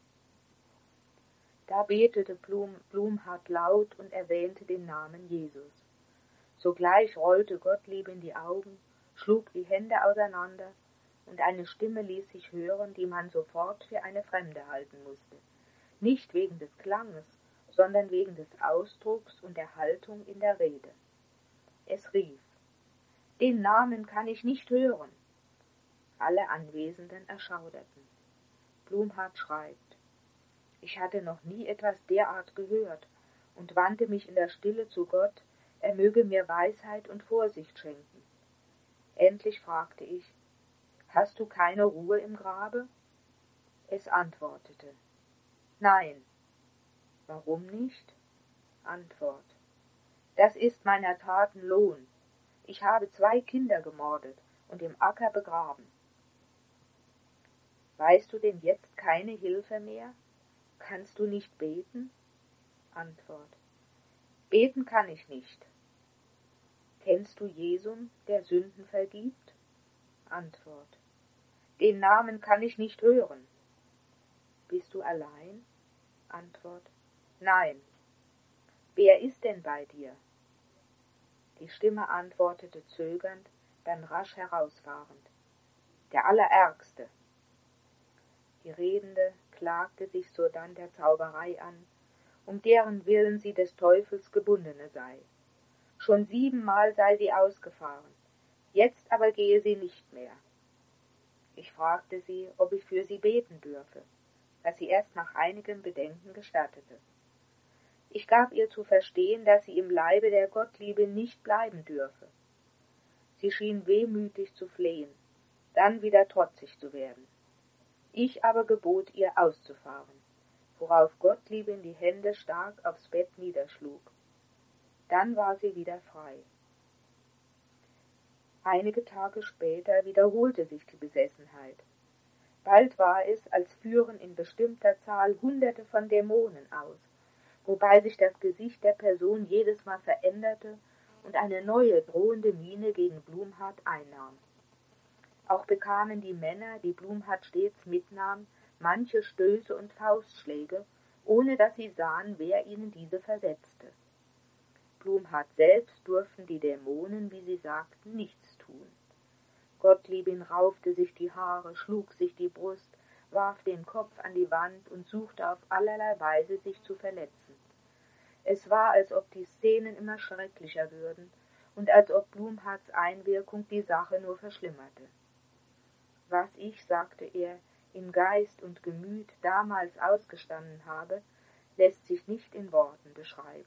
S1: Da betete Blum, Blumhardt laut und erwähnte den Namen Jesus. Sogleich rollte Gottliebin die Augen, schlug die Hände auseinander, und eine Stimme ließ sich hören, die man sofort für eine Fremde halten musste, nicht wegen des Klanges, sondern wegen des Ausdrucks und der Haltung in der Rede. Es rief: »Den Namen kann ich nicht hören!« Alle Anwesenden erschauderten. Blumhardt schreibt: »Ich hatte noch nie etwas derart gehört und wandte mich in der Stille zu Gott, er möge mir Weisheit und Vorsicht schenken. Endlich fragte ich: »Hast du keine Ruhe im Grabe?« Es antwortete: »Nein.« »Warum nicht?« Antwort: »Das ist meiner Taten Lohn. Ich habe zwei Kinder gemordet und im Acker begraben.« »Weißt du denn jetzt keine Hilfe mehr? Kannst du nicht beten?« Antwort: »Beten kann ich nicht.« »Kennst du Jesum, der Sünden vergibt?« Antwort: »Den Namen kann ich nicht hören.« »Bist du allein?« Antwort: »Nein.« »Wer ist denn bei dir?« Die Stimme antwortete zögernd, dann rasch herausfahrend: »Der Allerärgste.« Die Redende klagte sich sodann der Zauberei an, um deren Willen sie des Teufels gebundene sei. Schon siebenmal sei sie ausgefahren, jetzt aber gehe sie nicht mehr. Ich fragte sie, ob ich für sie beten dürfe, was sie erst nach einigem Bedenken gestattete. Ich gab ihr zu verstehen, dass sie im Leibe der Gottliebe nicht bleiben dürfe. Sie schien wehmütig zu flehen, dann wieder trotzig zu werden. Ich aber gebot ihr, auszufahren, worauf Gottliebin die Hände stark aufs Bett niederschlug. Dann war sie wieder frei. Einige Tage später wiederholte sich die Besessenheit. Bald war es, als führen in bestimmter Zahl Hunderte von Dämonen aus, wobei sich das Gesicht der Person jedes Mal veränderte und eine neue, drohende Miene gegen Blumhardt einnahm. Auch bekamen die Männer, die Blumhardt stets mitnahm, manche Stöße und Faustschläge, ohne dass sie sahen, wer ihnen diese versetzte. Blumhardt selbst durften die Dämonen, wie sie sagten, nichts tun. Gottliebin raufte sich die Haare, schlug sich die Brust, warf den Kopf an die Wand und suchte auf allerlei Weise, sich zu verletzen. Es war, als ob die Szenen immer schrecklicher würden und als ob Blumhardts Einwirkung die Sache nur verschlimmerte. Was ich, sagte er, in Geist und Gemüt damals ausgestanden habe, lässt sich nicht in Worten beschreiben.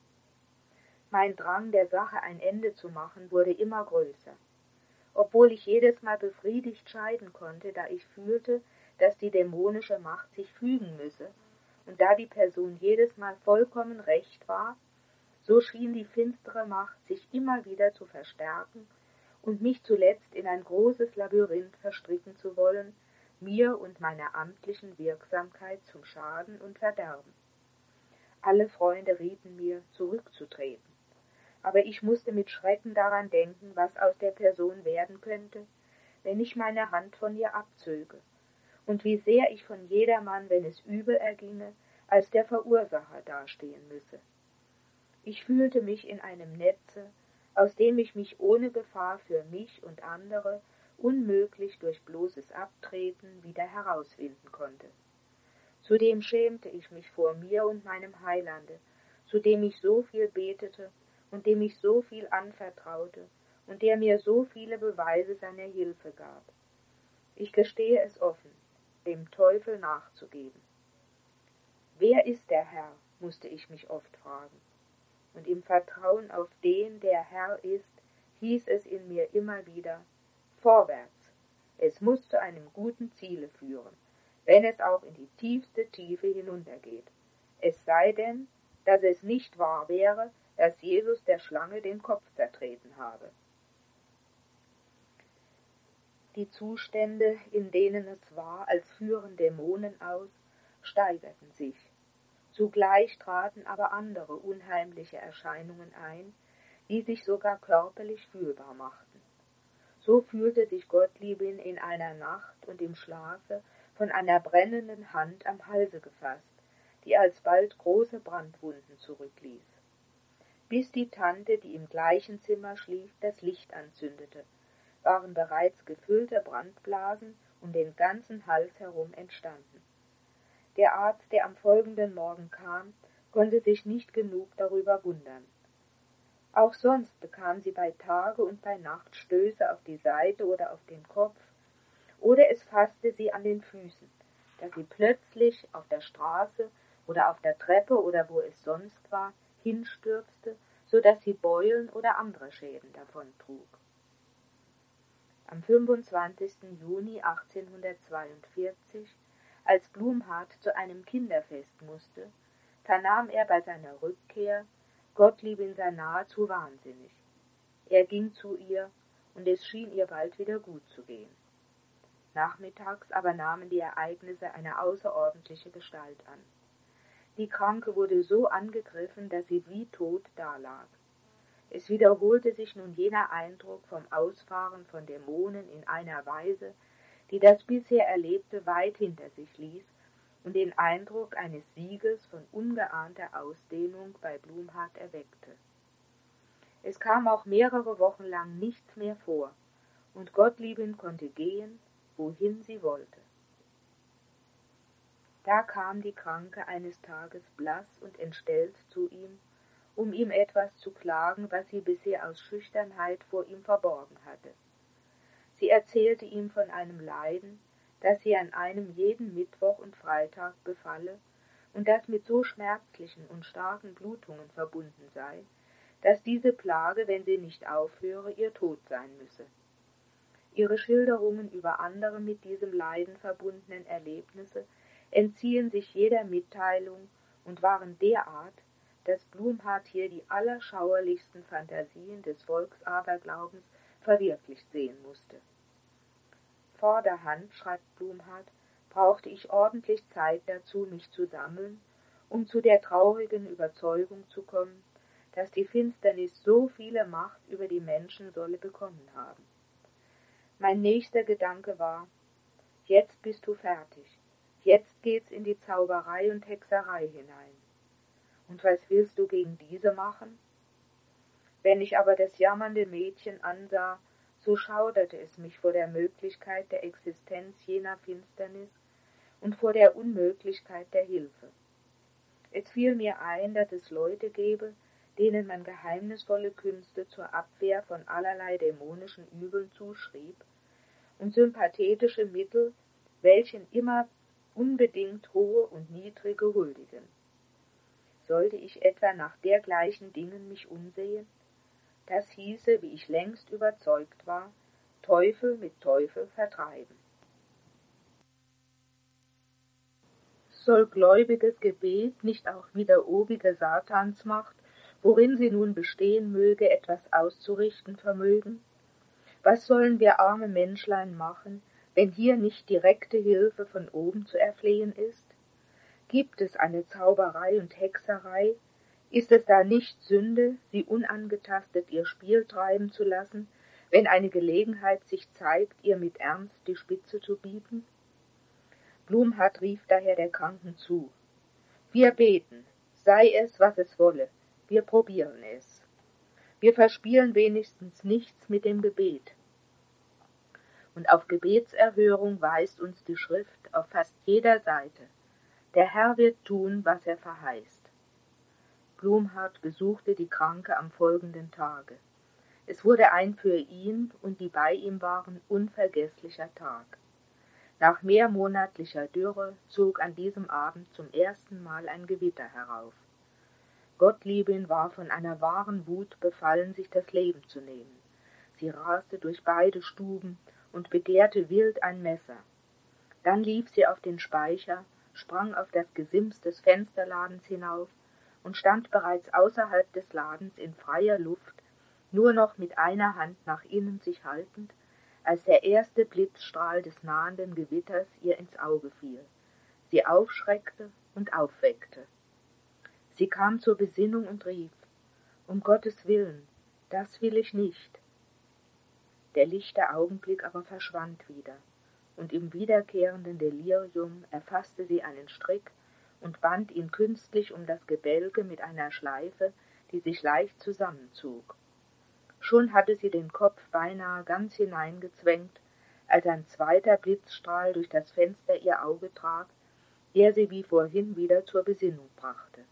S1: Mein Drang, der Sache ein Ende zu machen, wurde immer größer. Obwohl ich jedes Mal befriedigt scheiden konnte, da ich fühlte, dass die dämonische Macht sich fügen müsse, und da die Person jedes Mal vollkommen recht war, so schien die finstere Macht sich immer wieder zu verstärken und mich zuletzt in ein großes Labyrinth verstricken zu wollen, mir und meiner amtlichen Wirksamkeit zum Schaden und Verderben. Alle Freunde rieten mir, zurückzutreten, aber ich musste mit Schrecken daran denken, was aus der Person werden könnte, wenn ich meine Hand von ihr abzöge, und wie sehr ich von jedermann, wenn es übel erginge, als der Verursacher dastehen müsse. Ich fühlte mich in einem Netze, aus dem ich mich ohne Gefahr für mich und andere unmöglich durch bloßes Abtreten wieder herauswinden konnte. Zudem schämte ich mich vor mir und meinem Heilande, zu dem ich so viel betete und dem ich so viel anvertraute und der mir so viele Beweise seiner Hilfe gab. Ich gestehe es offen, dem Teufel nachzugeben. Wer ist der Herr, musste ich mich oft fragen. Und im Vertrauen auf den, der Herr ist, hieß es in mir immer wieder, vorwärts, es muss zu einem guten Ziele führen, wenn es auch in die tiefste Tiefe hinuntergeht. Es sei denn, dass es nicht wahr wäre, dass Jesus der Schlange den Kopf zertreten habe. Die Zustände, in denen es war, als führen Dämonen aus, steigerten sich. Zugleich traten aber andere unheimliche Erscheinungen ein, die sich sogar körperlich fühlbar machten. So fühlte sich Gottliebin in einer Nacht und im Schlafe von einer brennenden Hand am Halse gefasst, die alsbald große Brandwunden zurückließ. Bis die Tante, die im gleichen Zimmer schlief, das Licht anzündete, waren bereits gefüllte Brandblasen um den ganzen Hals herum entstanden. Der Arzt, der am folgenden Morgen kam, konnte sich nicht genug darüber wundern. Auch sonst bekam sie bei Tage und bei Nacht Stöße auf die Seite oder auf den Kopf, oder es fasste sie an den Füßen, dass sie plötzlich auf der Straße oder auf der Treppe oder wo es sonst war, hinstürzte, so dass sie Beulen oder andere Schäden davontrug. Am fünfundzwanzigsten Juni achtzehnhundertzweiundvierzig, als Blumhardt zu einem Kinderfest musste, vernahm er bei seiner Rückkehr, Gottliebin sei nahezu wahnsinnig. Er ging zu ihr, und es schien ihr bald wieder gut zu gehen. Nachmittags aber nahmen die Ereignisse eine außerordentliche Gestalt an. Die Kranke wurde so angegriffen, dass sie wie tot dalag. Es wiederholte sich nun jener Eindruck vom Ausfahren von Dämonen in einer Weise, die das bisher Erlebte weit hinter sich ließ und den Eindruck eines Sieges von ungeahnter Ausdehnung bei Blumhardt erweckte. Es kam auch mehrere Wochen lang nichts mehr vor, und Gottliebin konnte gehen, wohin sie wollte. Da kam die Kranke eines Tages blass und entstellt zu ihm, um ihm etwas zu klagen, was sie bisher aus Schüchternheit vor ihm verborgen hatte. Sie erzählte ihm von einem Leiden, das sie an einem jeden Mittwoch und Freitag befalle und das mit so schmerzlichen und starken Blutungen verbunden sei, dass diese Plage, wenn sie nicht aufhöre, ihr Tod sein müsse. Ihre Schilderungen über andere mit diesem Leiden verbundenen Erlebnisse entziehen sich jeder Mitteilung und waren derart, dass Blumhardt hier die allerschauerlichsten Phantasien des Volksaberglaubens verwirklicht sehen musste. Vorderhand, schreibt Blumhardt, brauchte ich ordentlich Zeit dazu, mich zu sammeln, um zu der traurigen Überzeugung zu kommen, dass die Finsternis so viele Macht über die Menschen solle bekommen haben. Mein nächster Gedanke war, jetzt bist du fertig, jetzt geht's in die Zauberei und Hexerei hinein. Und was willst du gegen diese machen? Wenn ich aber das jammernde Mädchen ansah, so schauderte es mich vor der Möglichkeit der Existenz jener Finsternis und vor der Unmöglichkeit der Hilfe. Es fiel mir ein, dass es Leute gäbe, denen man geheimnisvolle Künste zur Abwehr von allerlei dämonischen Übeln zuschrieb, und sympathetische Mittel, welchen immer unbedingt hohe und niedrige huldigen. Sollte ich etwa nach dergleichen Dingen mich umsehen? Das hieße, wie ich längst überzeugt war, Teufel mit Teufel vertreiben. Soll gläubiges Gebet nicht auch wie der obige Satansmacht, worin sie nun bestehen möge, etwas auszurichten vermögen? Was sollen wir arme Menschlein machen, wenn hier nicht direkte Hilfe von oben zu erflehen ist? Gibt es eine Zauberei und Hexerei? Ist es da nicht Sünde, sie unangetastet ihr Spiel treiben zu lassen, wenn eine Gelegenheit sich zeigt, ihr mit Ernst die Spitze zu bieten? Blumhardt rief daher der Kranken zu. Wir beten, sei es, was es wolle, wir probieren es. Wir verspielen wenigstens nichts mit dem Gebet. Und auf Gebetserhörung weist uns die Schrift auf fast jeder Seite. Der Herr wird tun, was er verheißt. Blumhardt besuchte die Kranke am folgenden Tage. Es wurde ein für ihn und die bei ihm waren unvergesslicher Tag. Nach mehrmonatlicher Dürre zog an diesem Abend zum ersten Mal ein Gewitter herauf. Gottliebin war von einer wahren Wut befallen, sich das Leben zu nehmen. Sie raste durch beide Stuben und begehrte wild ein Messer. Dann lief sie auf den Speicher, sprang auf das Gesims des Fensterladens hinauf und stand bereits außerhalb des Ladens in freier Luft, nur noch mit einer Hand nach innen sich haltend, als der erste Blitzstrahl des nahenden Gewitters ihr ins Auge fiel, sie aufschreckte und aufweckte. Sie kam zur Besinnung und rief, »Um Gottes Willen, das will ich nicht.« Der lichte Augenblick aber verschwand wieder, und im wiederkehrenden Delirium erfasste sie einen Strick und band ihn künstlich um das Gebälke mit einer Schleife, die sich leicht zusammenzog. Schon hatte sie den Kopf beinahe ganz hineingezwängt, als ein zweiter Blitzstrahl durch das Fenster ihr Auge traf, der sie wie vorhin wieder zur Besinnung brachte.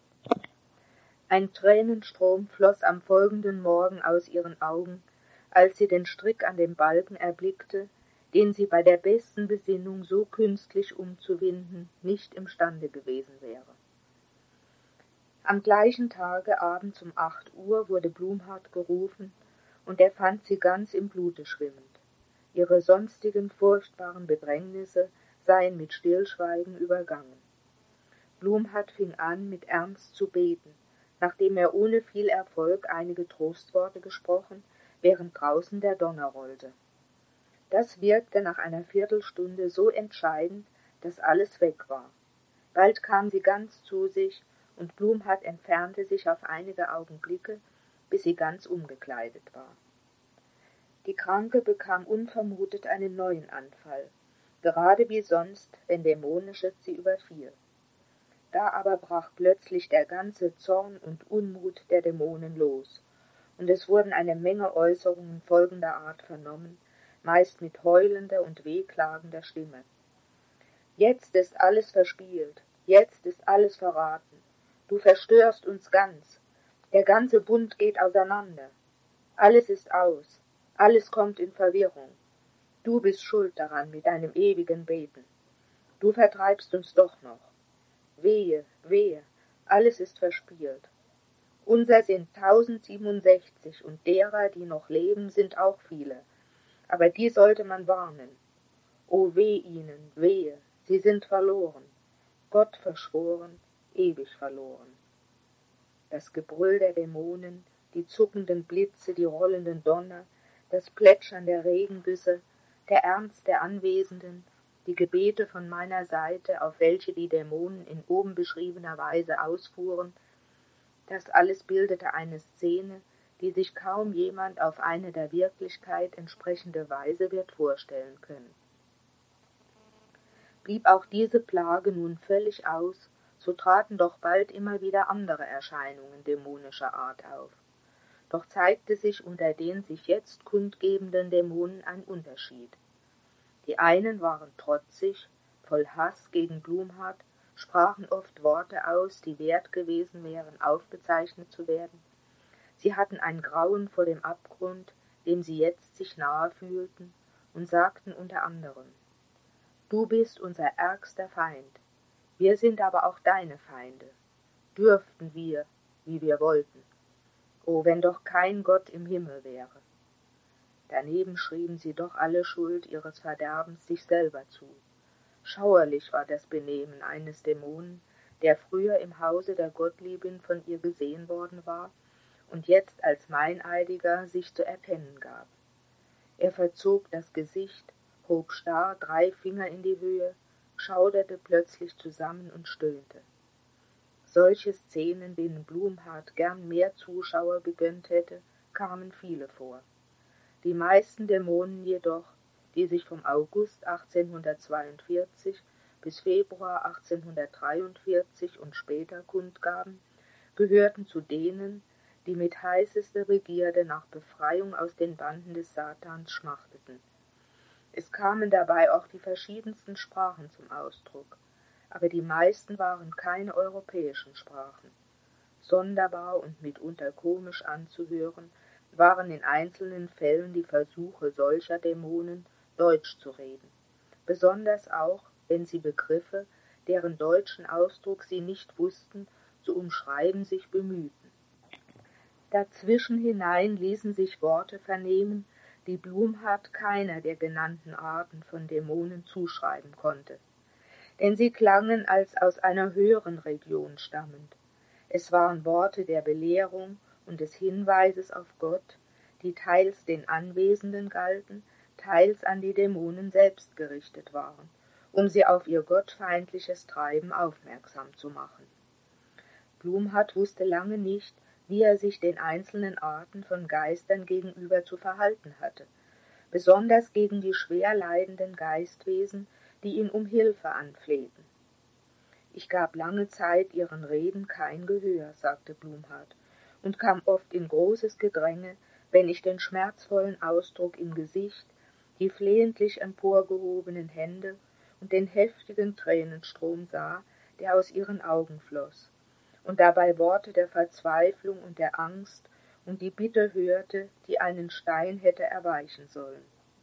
S1: Ein Tränenstrom floss am folgenden Morgen aus ihren Augen, als sie den Strick an dem Balken erblickte, den sie bei der besten Besinnung so künstlich umzuwinden nicht imstande gewesen wäre. Am gleichen Tage abends um acht Uhr wurde Blumhardt gerufen, und er fand sie ganz im Blute schwimmend. Ihre sonstigen furchtbaren Bedrängnisse seien mit Stillschweigen übergangen. Blumhardt fing an, mit Ernst zu beten, nachdem er ohne viel Erfolg einige Trostworte gesprochen, während draußen der Donner rollte. Das wirkte nach einer Viertelstunde so entscheidend, dass alles weg war. Bald kam sie ganz zu sich, und Blumhardt entfernte sich auf einige Augenblicke, bis sie ganz umgekleidet war. Die Kranke bekam unvermutet einen neuen Anfall, gerade wie sonst, wenn Dämonisches sie überfiel. Da aber brach plötzlich der ganze Zorn und Unmut der Dämonen los, und es wurden eine Menge Äußerungen folgender Art vernommen, meist mit heulender und wehklagender Stimme. Jetzt ist alles verspielt, jetzt ist alles verraten, du verstörst uns ganz, der ganze Bund geht auseinander, alles ist aus, alles kommt in Verwirrung, du bist schuld daran mit deinem ewigen Beten, du vertreibst uns doch noch, wehe, wehe, alles ist verspielt. Unser sind tausendsiebenundsechzig und derer, die noch leben, sind auch viele, aber die sollte man warnen. O weh ihnen, wehe, sie sind verloren, Gott verschworen, ewig verloren. Das Gebrüll der Dämonen, die zuckenden Blitze, die rollenden Donner, das Plätschern der Regengüsse, Der Ernst der Anwesenden, die Gebete von meiner Seite, auf welche die Dämonen in oben beschriebener Weise ausfuhren, das alles bildete eine Szene, die sich kaum jemand auf eine der Wirklichkeit entsprechende Weise wird vorstellen können. Blieb auch diese Plage nun völlig aus, so traten doch bald immer wieder andere Erscheinungen dämonischer Art auf. Doch zeigte sich unter den sich jetzt kundgebenden Dämonen ein Unterschied. Die einen waren trotzig, voll Hass gegen Blumhardt, sprachen oft Worte aus, die wert gewesen wären, aufgezeichnet zu werden. Sie hatten ein Grauen vor dem Abgrund, dem sie jetzt sich nahe fühlten, und sagten unter anderem: »Du bist unser ärgster Feind, wir sind aber auch deine Feinde. Dürften wir, wie wir wollten. O, wenn doch kein Gott im Himmel wäre!« Daneben schrieben sie doch alle Schuld ihres Verderbens sich selber zu. Schauerlich war das Benehmen eines Dämonen, der früher im Hause der Gottliebin von ihr gesehen worden war und jetzt als Meineidiger sich zu erkennen gab. Er verzog das Gesicht, hob starr drei Finger in die Höhe, schauderte plötzlich zusammen und stöhnte. Solche Szenen, denen Blumhardt gern mehr Zuschauer gegönnt hätte, kamen viele vor. Die meisten Dämonen jedoch, die sich vom August achtzehnhundertzweiundvierzig bis Februar achtzehnhundertdreiundvierzig und später kundgaben, gehörten zu denen, die mit heißester Begierde nach Befreiung aus den Banden des Satans schmachteten. Es kamen dabei auch die verschiedensten Sprachen zum Ausdruck, aber die meisten waren keine europäischen Sprachen. Sonderbar und mitunter komisch anzuhören waren in einzelnen Fällen die Versuche solcher Dämonen, Deutsch zu reden, besonders auch, wenn sie Begriffe, deren deutschen Ausdruck sie nicht wussten, zu umschreiben sich bemühten. Dazwischen hinein ließen sich Worte vernehmen, die Blumhardt keiner der genannten Arten von Dämonen zuschreiben konnte, denn sie klangen als aus einer höheren Region stammend. Es waren Worte der Belehrung und des Hinweises auf Gott, die teils den Anwesenden galten, teils an die Dämonen selbst gerichtet waren, um sie auf ihr gottfeindliches Treiben aufmerksam zu machen. Blumhardt wusste lange nicht, wie er sich den einzelnen Arten von Geistern gegenüber zu verhalten hatte, besonders gegen die schwer leidenden Geistwesen, die ihn um Hilfe anflehten. »Ich gab lange Zeit ihren Reden kein Gehör«, sagte Blumhardt, und kam oft in großes Gedränge, wenn ich den schmerzvollen Ausdruck im Gesicht, die flehentlich emporgehobenen Hände und den heftigen Tränenstrom sah, der aus ihren Augen floss, und dabei Worte der Verzweiflung und der Angst und die Bitte hörte, die einen Stein hätte erweichen sollen.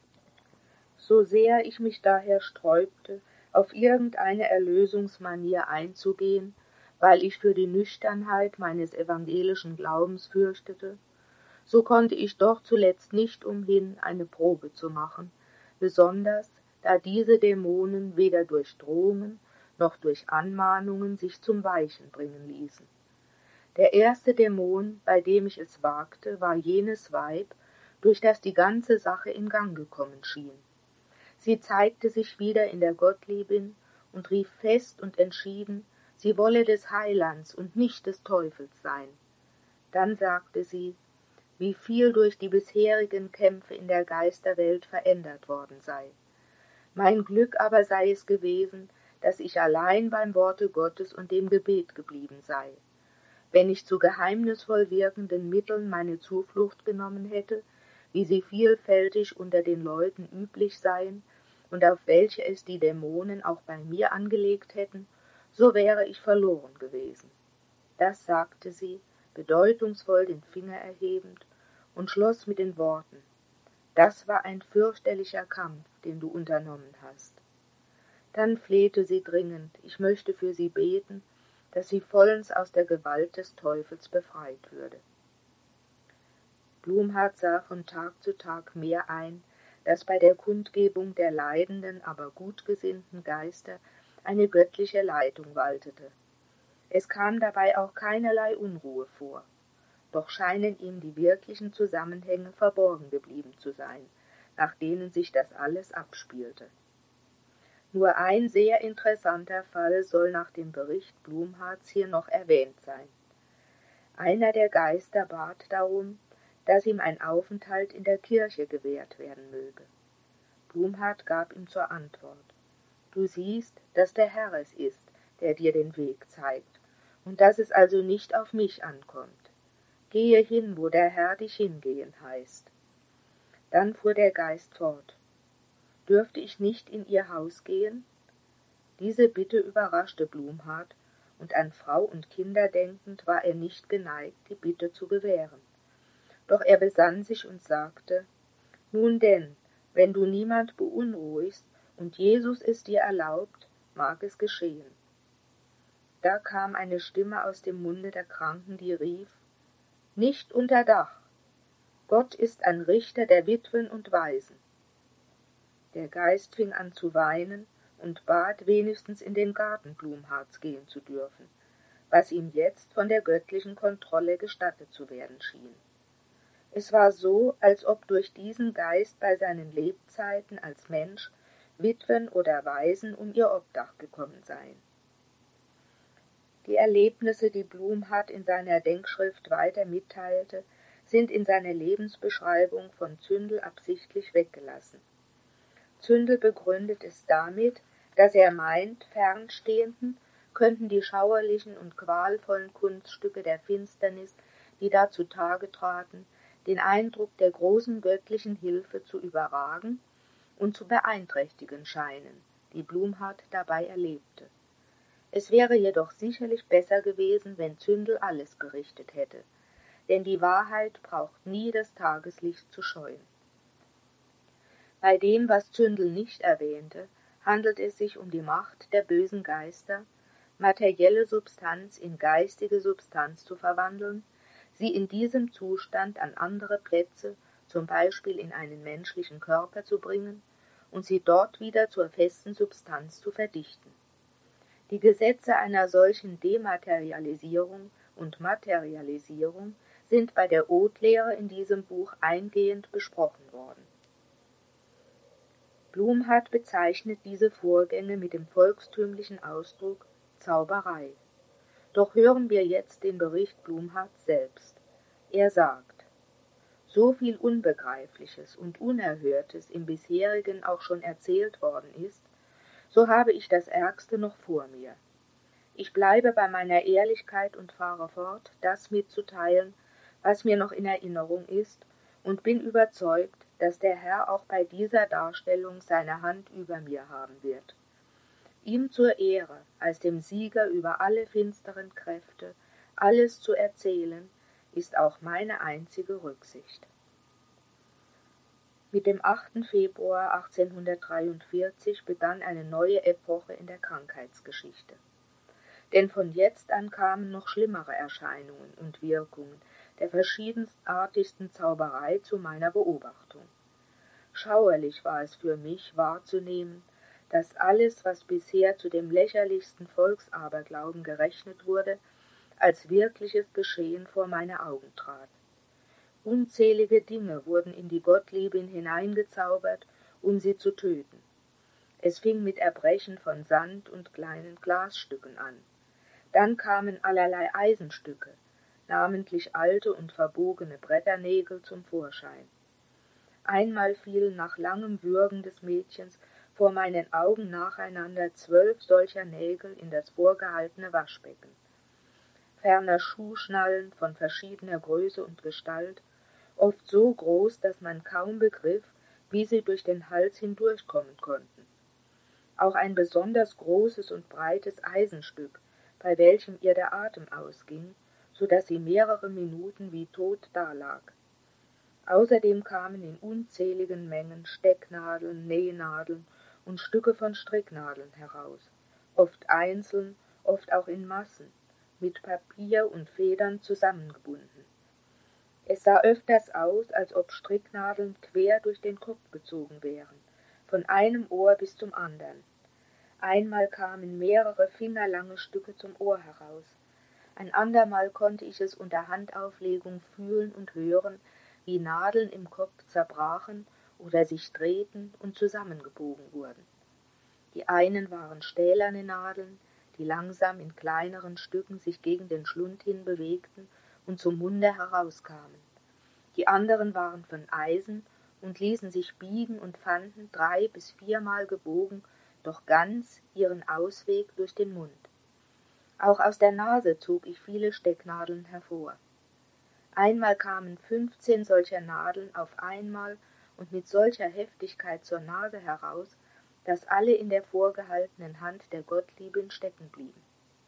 S1: So sehr ich mich daher sträubte, auf irgendeine Erlösungsmanier einzugehen, weil ich für die Nüchternheit meines evangelischen Glaubens fürchtete, so konnte ich doch zuletzt nicht umhin, eine Probe zu machen, besonders da diese Dämonen weder durch Drohungen noch durch Anmahnungen sich zum Weichen bringen ließen. Der erste Dämon, bei dem ich es wagte, war jenes Weib, durch das die ganze Sache in Gang gekommen schien. Sie zeigte sich wieder in der Gottliebin und rief fest und entschieden, sie wolle des Heilands und nicht des Teufels sein. Dann sagte sie, wie viel durch die bisherigen Kämpfe in der Geisterwelt verändert worden sei. Mein Glück aber sei es gewesen, dass ich allein beim Worte Gottes und dem Gebet geblieben sei. Wenn ich zu geheimnisvoll wirkenden Mitteln meine Zuflucht genommen hätte, wie sie vielfältig unter den Leuten üblich seien und auf welche es die Dämonen auch bei mir angelegt hätten, so wäre ich verloren gewesen. Das sagte sie, bedeutungsvoll den Finger erhebend, und schloss mit den Worten: »Das war ein fürchterlicher Kampf, den du unternommen hast.« Dann flehte sie dringend, ich möchte für sie beten, dass sie vollends aus der Gewalt des Teufels befreit würde. Blumhardt sah von Tag zu Tag mehr ein, dass bei der Kundgebung der leidenden, aber gutgesinnten Geister eine göttliche Leitung waltete. Es kam dabei auch keinerlei Unruhe vor. Doch scheinen ihm die wirklichen Zusammenhänge verborgen geblieben zu sein, nach denen sich das alles abspielte. Nur ein sehr interessanter Fall soll nach dem Bericht Blumhardts hier noch erwähnt sein. Einer der Geister bat darum, dass ihm ein Aufenthalt in der Kirche gewährt werden möge. Blumhardt gab ihm zur Antwort: »Du siehst, dass der Herr es ist, der dir den Weg zeigt, und dass es also nicht auf mich ankommt. Gehe hin, wo der Herr dich hingehen heißt.« Dann fuhr der Geist fort: »Dürfte ich nicht in ihr Haus gehen?« Diese Bitte überraschte Blumhardt, und an Frau und Kinder denkend war er nicht geneigt, die Bitte zu gewähren. Doch er besann sich und sagte: »Nun denn, wenn du niemand beunruhigst und Jesus es dir erlaubt, mag es geschehen.« Da kam eine Stimme aus dem Munde der Kranken, die rief: »Nicht unter Dach! Gott ist ein Richter der Witwen und Waisen.« Der Geist fing an zu weinen und bat, wenigstens in den Garten Blumhardts gehen zu dürfen, was ihm jetzt von der göttlichen Kontrolle gestattet zu werden schien. Es war so, als ob durch diesen Geist bei seinen Lebzeiten als Mensch Witwen oder Waisen um ihr Obdach gekommen seien. Die Erlebnisse, die Blumhardt in seiner Denkschrift weiter mitteilte, sind in seiner Lebensbeschreibung von Zündel absichtlich weggelassen. Zündel begründet es damit, dass er meint, Fernstehenden könnten die schauerlichen und qualvollen Kunststücke der Finsternis, die da zutage traten, den Eindruck der großen göttlichen Hilfe zu überragen und zu beeinträchtigen scheinen, die Blumhardt dabei erlebte. Es wäre jedoch sicherlich besser gewesen, wenn Zündel alles berichtet hätte, denn die Wahrheit braucht nie das Tageslicht zu scheuen. Bei dem, was Zündel nicht erwähnte, handelt es sich um die Macht der bösen Geister, materielle Substanz in geistige Substanz zu verwandeln, sie in diesem Zustand an andere Plätze, zum Beispiel in einen menschlichen Körper zu bringen und sie dort wieder zur festen Substanz zu verdichten. Die Gesetze einer solchen Dematerialisierung und Materialisierung sind bei der Oth-Lehre in diesem Buch eingehend besprochen worden. Blumhardt bezeichnet diese Vorgänge mit dem volkstümlichen Ausdruck Zauberei. Doch hören wir jetzt den Bericht Blumhardts selbst. Er sagt: So viel Unbegreifliches und Unerhörtes im bisherigen auch schon erzählt worden ist, so habe ich das Ärgste noch vor mir. Ich bleibe bei meiner Ehrlichkeit und fahre fort, das mitzuteilen, was mir noch in Erinnerung ist, und bin überzeugt, dass der Herr auch bei dieser Darstellung seine Hand über mir haben wird. Ihm zur Ehre, als dem Sieger über alle finsteren Kräfte, alles zu erzählen, ist auch meine einzige Rücksicht. Mit dem achten Februar achtzehnhundertdreiundvierzig begann eine neue Epoche in der Krankheitsgeschichte. Denn von jetzt an kamen noch schlimmere Erscheinungen und Wirkungen der verschiedenartigsten Zauberei zu meiner Beobachtung. Schauerlich war es für mich wahrzunehmen, dass alles, was bisher zu dem lächerlichsten Volksaberglauben gerechnet wurde, als wirkliches Geschehen vor meine Augen trat. Unzählige Dinge wurden in die Gottliebin hineingezaubert, um sie zu töten. Es fing mit Erbrechen von Sand und kleinen Glasstücken an. Dann kamen allerlei Eisenstücke, namentlich alte und verbogene Bretternägel zum Vorschein. Einmal fielen nach langem Würgen des Mädchens vor meinen Augen nacheinander zwölf solcher Nägel in das vorgehaltene Waschbecken. Ferner Schuhschnallen von verschiedener Größe und Gestalt, oft so groß, dass man kaum begriff, wie sie durch den Hals hindurchkommen konnten. Auch ein besonders großes und breites Eisenstück, bei welchem ihr der Atem ausging, so daß sie mehrere Minuten wie tot dalag. Außerdem kamen in unzähligen Mengen Stecknadeln, Nähnadeln und Stücke von Stricknadeln heraus, oft einzeln, oft auch in Massen, mit Papier und Federn zusammengebunden. Es sah öfters aus, als ob Stricknadeln quer durch den Kopf gezogen wären, von einem Ohr bis zum anderen. Einmal kamen mehrere fingerlange Stücke zum Ohr heraus. Ein andermal konnte ich es unter Handauflegung fühlen und hören, wie Nadeln im Kopf zerbrachen oder sich drehten und zusammengebogen wurden. Die einen waren stählerne Nadeln, die langsam in kleineren Stücken sich gegen den Schlund hin bewegten und zum Munde herauskamen. Die anderen waren von Eisen und ließen sich biegen und fanden drei- bis viermal gebogen, doch ganz ihren Ausweg durch den Mund. Auch aus der Nase zog ich viele Stecknadeln hervor. Einmal kamen fünfzehn solcher Nadeln auf einmal und mit solcher Heftigkeit zur Nase heraus, dass alle in der vorgehaltenen Hand der Gottliebin stecken blieben.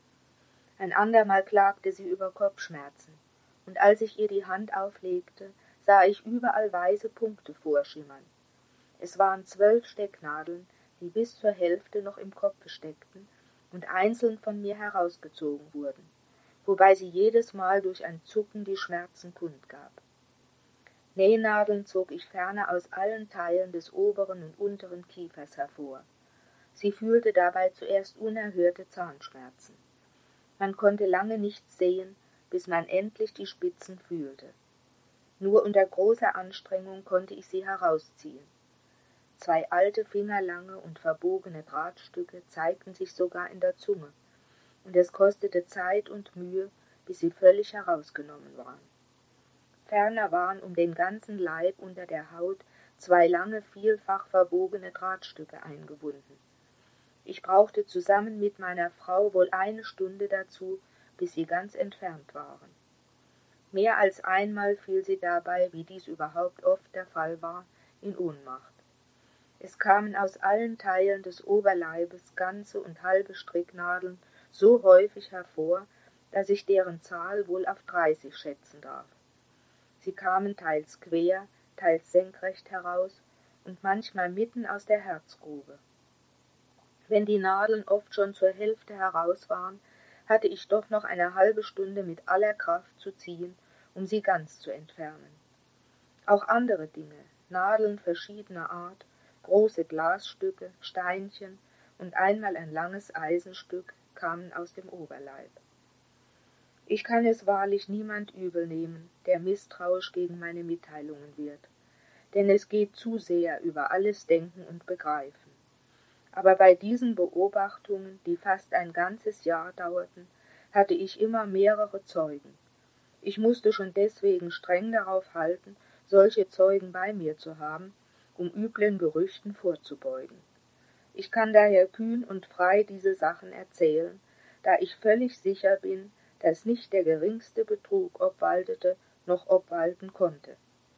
S1: Ein andermal klagte sie über Kopfschmerzen, und als ich ihr die Hand auflegte, sah ich überall weiße Punkte vorschimmern. Es waren zwölf Stecknadeln, die bis zur Hälfte noch im Kopfe steckten und einzeln von mir herausgezogen wurden, wobei sie jedes Mal durch ein Zucken die Schmerzen kundgab. Nähnadeln zog ich ferner aus allen Teilen des oberen und unteren Kiefers hervor. Sie fühlte dabei zuerst unerhörte Zahnschmerzen. Man konnte lange nichts sehen, bis man endlich die Spitzen fühlte. Nur unter großer Anstrengung konnte ich sie herausziehen. Zwei alte fingerlange und verbogene Drahtstücke zeigten sich sogar in der Zunge, und es kostete Zeit und Mühe, bis sie völlig herausgenommen waren. Ferner waren um den ganzen Leib unter der Haut zwei lange, vielfach verbogene Drahtstücke eingewunden. Ich brauchte zusammen mit meiner Frau wohl eine Stunde dazu, bis sie ganz entfernt waren. Mehr als einmal fiel sie dabei, wie dies überhaupt oft der Fall war, in Ohnmacht. Es kamen aus allen Teilen des Oberleibes ganze und halbe Stricknadeln so häufig hervor, dass ich deren Zahl wohl auf dreißig schätzen darf. Sie kamen teils quer, teils senkrecht heraus und manchmal mitten aus der Herzgrube. Wenn die Nadeln oft schon zur Hälfte heraus waren, hatte ich doch noch eine halbe Stunde mit aller Kraft zu ziehen, um sie ganz zu entfernen. Auch andere Dinge, Nadeln verschiedener Art, große Glasstücke, Steinchen und einmal ein langes Eisenstück kamen aus dem Oberleib. Ich kann es wahrlich niemand übel nehmen, der misstrauisch gegen meine Mitteilungen wird, denn es geht zu sehr über alles Denken und Begreifen. Aber bei diesen Beobachtungen, die fast ein ganzes Jahr dauerten, hatte ich immer mehrere Zeugen. Ich musste schon deswegen streng darauf halten, solche Zeugen bei mir zu haben, um üblen Gerüchten vorzubeugen. Ich kann daher kühn und frei diese Sachen erzählen, da ich völlig sicher bin, dass nicht der geringste Betrug obwaltete noch obwalten konnte.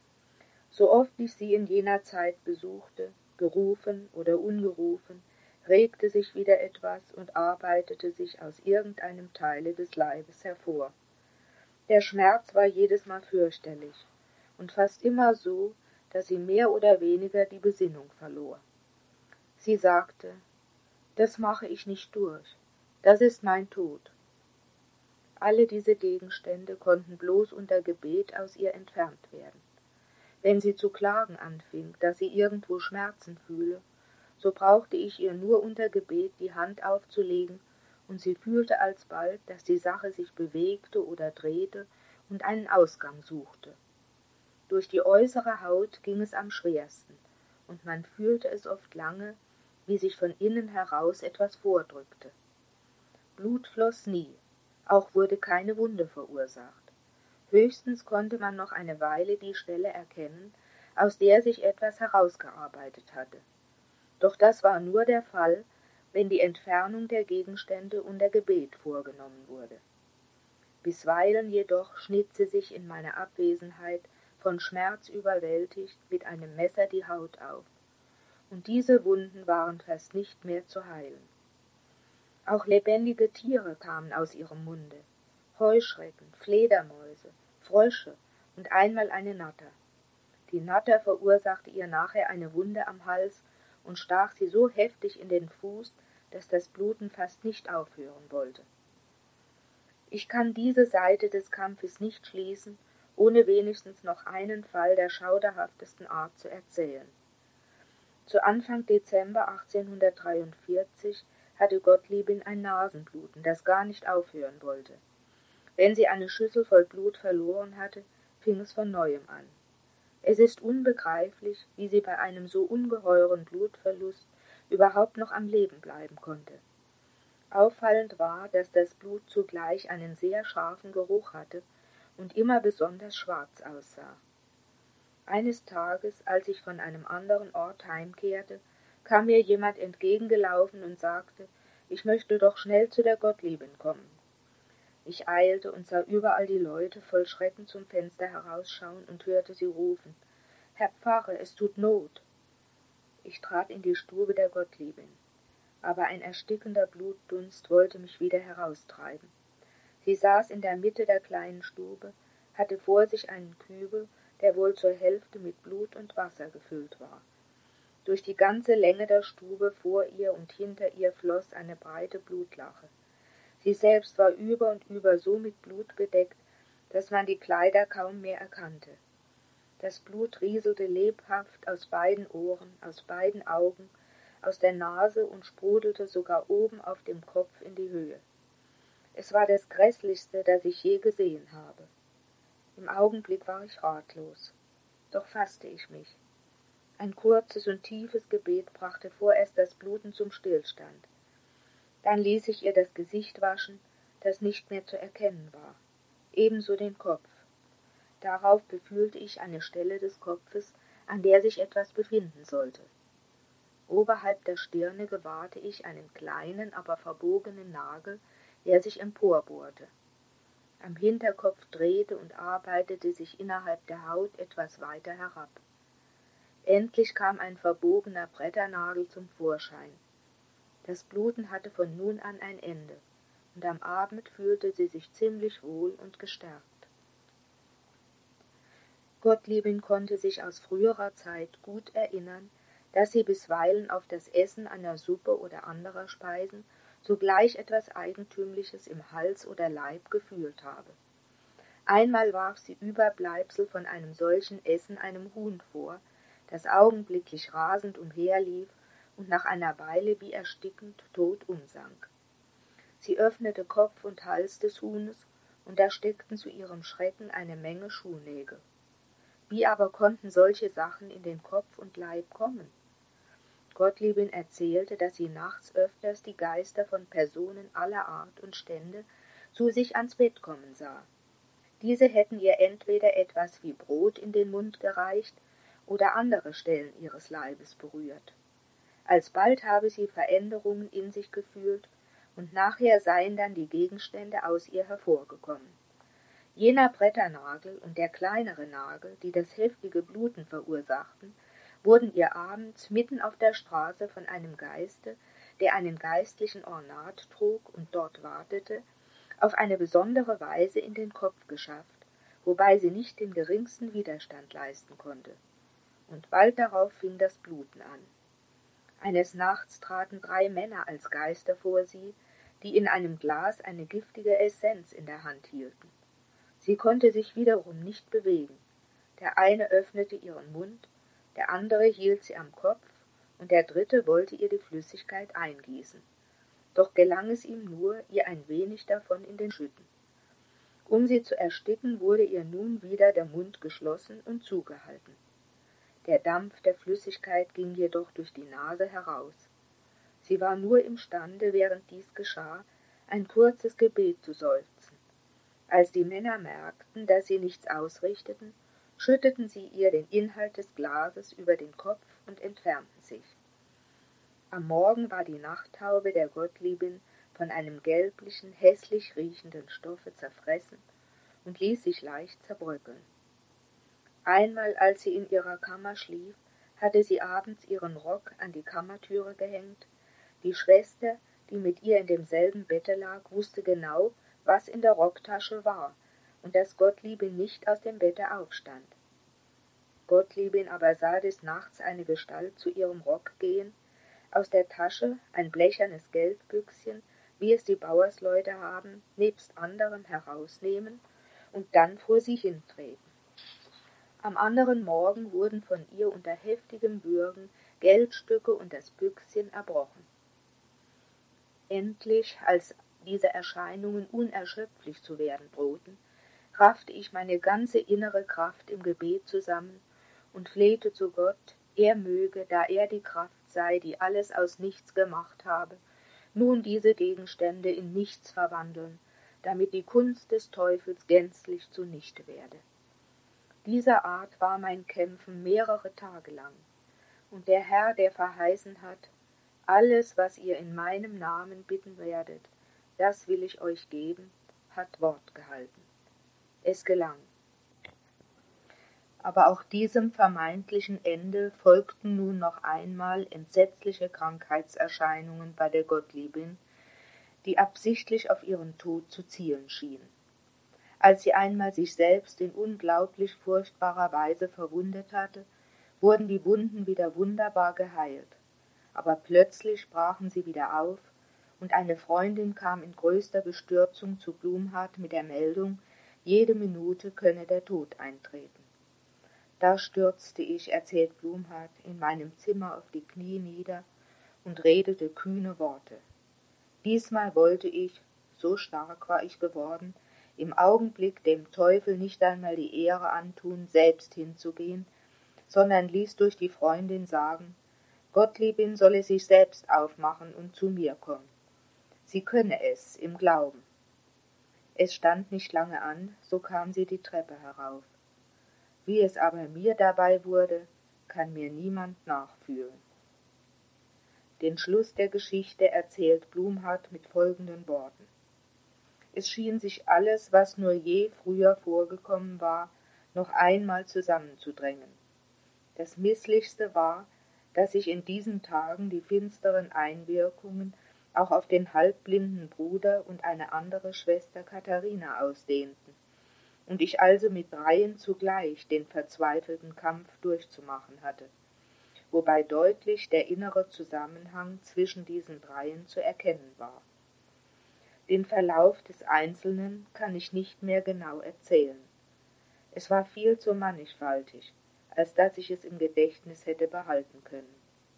S1: So oft ich sie in jener Zeit besuchte, gerufen oder ungerufen, regte sich wieder etwas und arbeitete sich aus irgendeinem Teile des Leibes hervor. Der Schmerz war jedes Mal fürchterlich und fast immer so, dass sie mehr oder weniger die Besinnung verlor. Sie sagte, »Das mache ich nicht durch, das ist mein Tod.« Alle diese Gegenstände konnten bloß unter Gebet aus ihr entfernt werden. Wenn sie zu klagen anfing, dass sie irgendwo Schmerzen fühle, so brauchte ich ihr nur unter Gebet die Hand aufzulegen, und sie fühlte alsbald, dass die Sache sich bewegte oder drehte und einen Ausgang suchte. Durch die äußere Haut ging es am schwersten, und man fühlte es oft lange, wie sich von innen heraus etwas vordrückte. Blut floss nie, auch wurde keine Wunde verursacht. Höchstens konnte man noch eine Weile die Stelle erkennen, aus der sich etwas herausgearbeitet hatte. Doch das war nur der Fall, wenn die Entfernung der Gegenstände unter Gebet vorgenommen wurde. Bisweilen jedoch schnitt sie sich in meiner Abwesenheit von Schmerz überwältigt mit einem Messer die Haut auf, und diese Wunden waren fast nicht mehr zu heilen. Auch lebendige Tiere kamen aus ihrem Munde, Heuschrecken, Fledermäuse, Frösche und einmal eine Natter. Die Natter verursachte ihr nachher eine Wunde am Hals und stach sie so heftig in den Fuß, dass das Bluten fast nicht aufhören wollte. Ich kann diese Seite des Kampfes nicht schließen, ohne wenigstens noch einen Fall der schauderhaftesten Art zu erzählen. Zu Anfang Dezember achtzehnhundertdreiundvierzig hatte Gottliebin ein Nasenbluten, das gar nicht aufhören wollte. Wenn sie eine Schüssel voll Blut verloren hatte, fing es von neuem an. Es ist unbegreiflich, wie sie bei einem so ungeheuren Blutverlust überhaupt noch am Leben bleiben konnte. Auffallend war, dass das Blut zugleich einen sehr scharfen Geruch hatte und immer besonders schwarz aussah. Eines Tages, als ich von einem anderen Ort heimkehrte, kam mir jemand entgegengelaufen und sagte, ich möchte doch schnell zu der Gottliebin kommen. Ich eilte und sah überall die Leute voll Schrecken zum Fenster herausschauen und hörte sie rufen, »Herr Pfarrer, es tut Not!« Ich trat in die Stube der Gottliebin, aber ein erstickender Blutdunst wollte mich wieder heraustreiben. Sie saß in der Mitte der kleinen Stube, hatte vor sich einen Kübel, der wohl zur Hälfte mit Blut und Wasser gefüllt war. Durch die ganze Länge der Stube vor ihr und hinter ihr floss eine breite Blutlache. Sie selbst war über und über so mit Blut bedeckt, dass man die Kleider kaum mehr erkannte. Das Blut rieselte lebhaft aus beiden Ohren, aus beiden Augen, aus der Nase und sprudelte sogar oben auf dem Kopf in die Höhe. Es war das Gräßlichste, das ich je gesehen habe. Im Augenblick war ich ratlos. Doch fasste ich mich. Ein kurzes und tiefes Gebet brachte vorerst das Bluten zum Stillstand. Dann ließ ich ihr das Gesicht waschen, das nicht mehr zu erkennen war, ebenso den Kopf. Darauf befühlte ich eine Stelle des Kopfes, an der sich etwas befinden sollte. Oberhalb der Stirne gewahrte ich einen kleinen, aber verbogenen Nagel, der sich emporbohrte. Am Hinterkopf drehte und arbeitete sich innerhalb der Haut etwas weiter herab. Endlich kam ein verbogener Bretternagel zum Vorschein. Das Bluten hatte von nun an ein Ende, und am Abend fühlte sie sich ziemlich wohl und gestärkt. Gottliebin konnte sich aus früherer Zeit gut erinnern, dass sie bisweilen auf das Essen einer Suppe oder anderer Speisen sogleich etwas Eigentümliches im Hals oder Leib gefühlt habe. Einmal warf sie Überbleibsel von einem solchen Essen einem Huhn vor, das augenblicklich rasend umherlief und nach einer Weile wie erstickend tot umsank. Sie öffnete Kopf und Hals des Huhnes, und da steckten zu ihrem Schrecken eine Menge Schuhnägel. Wie aber konnten solche Sachen in den Kopf und Leib kommen? Gottliebin erzählte, dass sie nachts öfters die Geister von Personen aller Art und Stände zu sich ans Bett kommen sah. Diese hätten ihr entweder etwas wie Brot in den Mund gereicht oder andere Stellen ihres Leibes berührt. Alsbald habe sie Veränderungen in sich gefühlt, und nachher seien dann die Gegenstände aus ihr hervorgekommen. Jener Bretternagel und der kleinere Nagel, die das heftige Bluten verursachten, wurden ihr abends mitten auf der Straße von einem Geiste, der einen geistlichen Ornat trug und dort wartete, auf eine besondere Weise in den Kopf geschafft, wobei sie nicht den geringsten Widerstand leisten konnte. Und bald darauf fing das Bluten an. Eines Nachts traten drei Männer als Geister vor sie, die in einem Glas eine giftige Essenz in der Hand hielten. Sie konnte sich wiederum nicht bewegen. Der eine öffnete ihren Mund, der andere hielt sie am Kopf, und der dritte wollte ihr die Flüssigkeit eingießen. Doch gelang es ihm nur, ihr ein wenig davon in den Schütten. Um sie zu ersticken, wurde ihr nun wieder der Mund geschlossen und zugehalten. Der Dampf der Flüssigkeit ging jedoch durch die Nase heraus. Sie war nur imstande, während dies geschah, ein kurzes Gebet zu seufzen. Als die Männer merkten, dass sie nichts ausrichteten, schütteten sie ihr den Inhalt des Glases über den Kopf und entfernten sich. Am Morgen war die Nachttaube der Gottliebin von einem gelblichen, hässlich riechenden Stoffe zerfressen und ließ sich leicht zerbröckeln. Einmal, als sie in ihrer Kammer schlief, hatte sie abends ihren Rock an die Kammertüre gehängt. Die Schwester, die mit ihr in demselben Bette lag, wusste genau, was in der Rocktasche war, und dass Gottliebin nicht aus dem Bette aufstand. Gottliebin aber sah des Nachts eine Gestalt zu ihrem Rock gehen, aus der Tasche ein blechernes Geldbüchschen, wie es die Bauersleute haben, nebst anderem herausnehmen und dann vor sie hintreten. Am anderen Morgen wurden von ihr unter heftigem Würgen Geldstücke und das Büchschen erbrochen. Endlich, als diese Erscheinungen unerschöpflich zu werden drohten, raffte ich meine ganze innere Kraft im Gebet zusammen und flehte zu Gott, er möge, da er die Kraft sei, die alles aus nichts gemacht habe, nun diese Gegenstände in nichts verwandeln, damit die Kunst des Teufels gänzlich zunichte werde. Dieser Art war mein Kämpfen mehrere Tage lang, und der Herr, der verheißen hat, alles, was ihr in meinem Namen bitten werdet, das will ich euch geben, hat Wort gehalten. Es gelang. Aber auch diesem vermeintlichen Ende folgten nun noch einmal entsetzliche Krankheitserscheinungen bei der Gottliebin, die absichtlich auf ihren Tod zu zielen schienen. Als sie einmal sich selbst in unglaublich furchtbarer Weise verwundet hatte, wurden die Wunden wieder wunderbar geheilt. Aber plötzlich brachen sie wieder auf, und eine Freundin kam in größter Bestürzung zu Blumhardt mit der Meldung, jede Minute könne der Tod eintreten. Da stürzte ich, erzählt Blumhardt, in meinem Zimmer auf die Knie nieder und redete kühne Worte. Diesmal wollte ich, so stark war ich geworden, im Augenblick dem Teufel nicht einmal die Ehre antun, selbst hinzugehen, sondern ließ durch die Freundin sagen, Gottliebin solle sich selbst aufmachen und zu mir kommen. Sie könne es, im Glauben. Es stand nicht lange an, so kam sie die Treppe herauf. Wie es aber mir dabei wurde, kann mir niemand nachfühlen. Den Schluss der Geschichte erzählt Blumhardt mit folgenden Worten. Es schien sich alles, was nur je früher vorgekommen war, noch einmal zusammenzudrängen. Das Misslichste war, dass sich in diesen Tagen die finsteren Einwirkungen auch auf den halbblinden Bruder und eine andere Schwester Katharina ausdehnten, und ich also mit dreien zugleich den verzweifelten Kampf durchzumachen hatte, wobei deutlich der innere Zusammenhang zwischen diesen dreien zu erkennen war. Den Verlauf des Einzelnen kann ich nicht mehr genau erzählen. Es war viel zu mannigfaltig, als dass ich es im Gedächtnis hätte behalten können.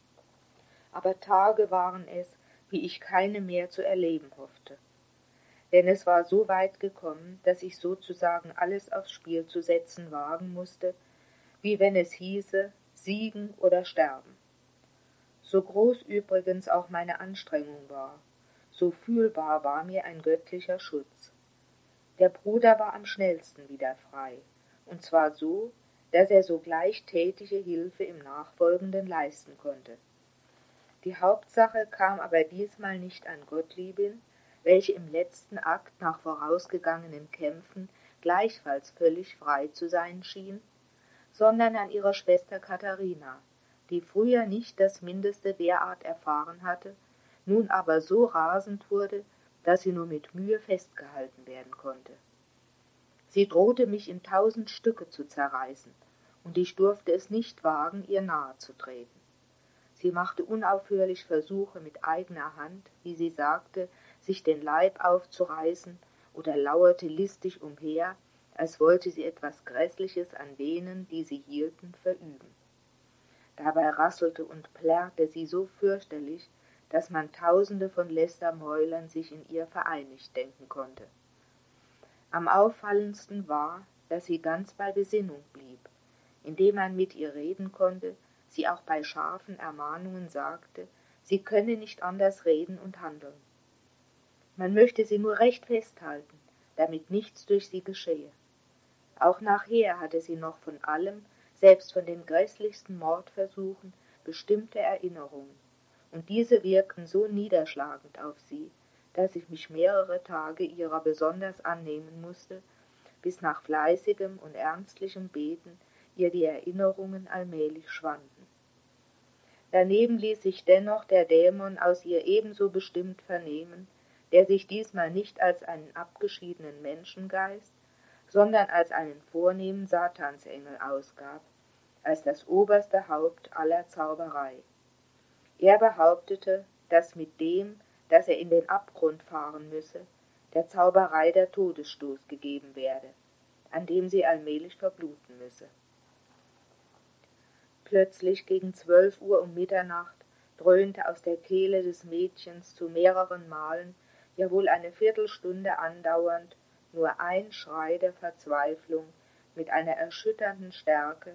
S1: Aber Tage waren es, wie ich keine mehr zu erleben hoffte. Denn es war so weit gekommen, dass ich sozusagen alles aufs Spiel zu setzen wagen musste, wie wenn es hieße, siegen oder sterben. So groß übrigens auch meine Anstrengung war, so fühlbar war mir ein göttlicher Schutz. Der Bruder war am schnellsten wieder frei, und zwar so, dass er sogleich tätige Hilfe im Nachfolgenden leisten konnte. Die Hauptsache kam aber diesmal nicht an Gottliebin, welche im letzten Akt nach vorausgegangenen Kämpfen gleichfalls völlig frei zu sein schien, sondern an ihrer Schwester Katharina, die früher nicht das Mindeste derart erfahren hatte, nun aber so rasend wurde, dass sie nur mit Mühe festgehalten werden konnte. Sie drohte mich in tausend Stücke zu zerreißen, und ich durfte es nicht wagen, ihr nahe zu treten. Sie machte unaufhörlich Versuche mit eigener Hand, wie sie sagte, sich den Leib aufzureißen, oder lauerte listig umher, als wollte sie etwas Grässliches an denen, die sie hielten, verüben. Dabei rasselte und plärrte sie so fürchterlich, dass man tausende von Lästermäulern sich in ihr vereinigt denken konnte. Am auffallendsten war, dass sie ganz bei Besinnung blieb, indem man mit ihr reden konnte, sie auch bei scharfen Ermahnungen sagte, sie könne nicht anders reden und handeln. Man möchte sie nur recht festhalten, damit nichts durch sie geschehe. Auch nachher hatte sie noch von allem, selbst von den grässlichsten Mordversuchen, bestimmte Erinnerungen, und diese wirkten so niederschlagend auf sie, dass ich mich mehrere Tage ihrer besonders annehmen musste, bis nach fleißigem und ernstlichem Beten ihr die Erinnerungen allmählich schwanden. Daneben ließ sich dennoch der Dämon aus ihr ebenso bestimmt vernehmen, der sich diesmal nicht als einen abgeschiedenen Menschengeist, sondern als einen vornehmen Satansengel ausgab, als das oberste Haupt aller Zauberei. Er behauptete, dass mit dem, dass er in den Abgrund fahren müsse, der Zauberei der Todesstoß gegeben werde, an dem sie allmählich verbluten müsse. Plötzlich gegen zwölf Uhr um Mitternacht dröhnte aus der Kehle des Mädchens zu mehreren Malen, ja wohl eine Viertelstunde andauernd, nur ein Schrei der Verzweiflung mit einer erschütternden Stärke,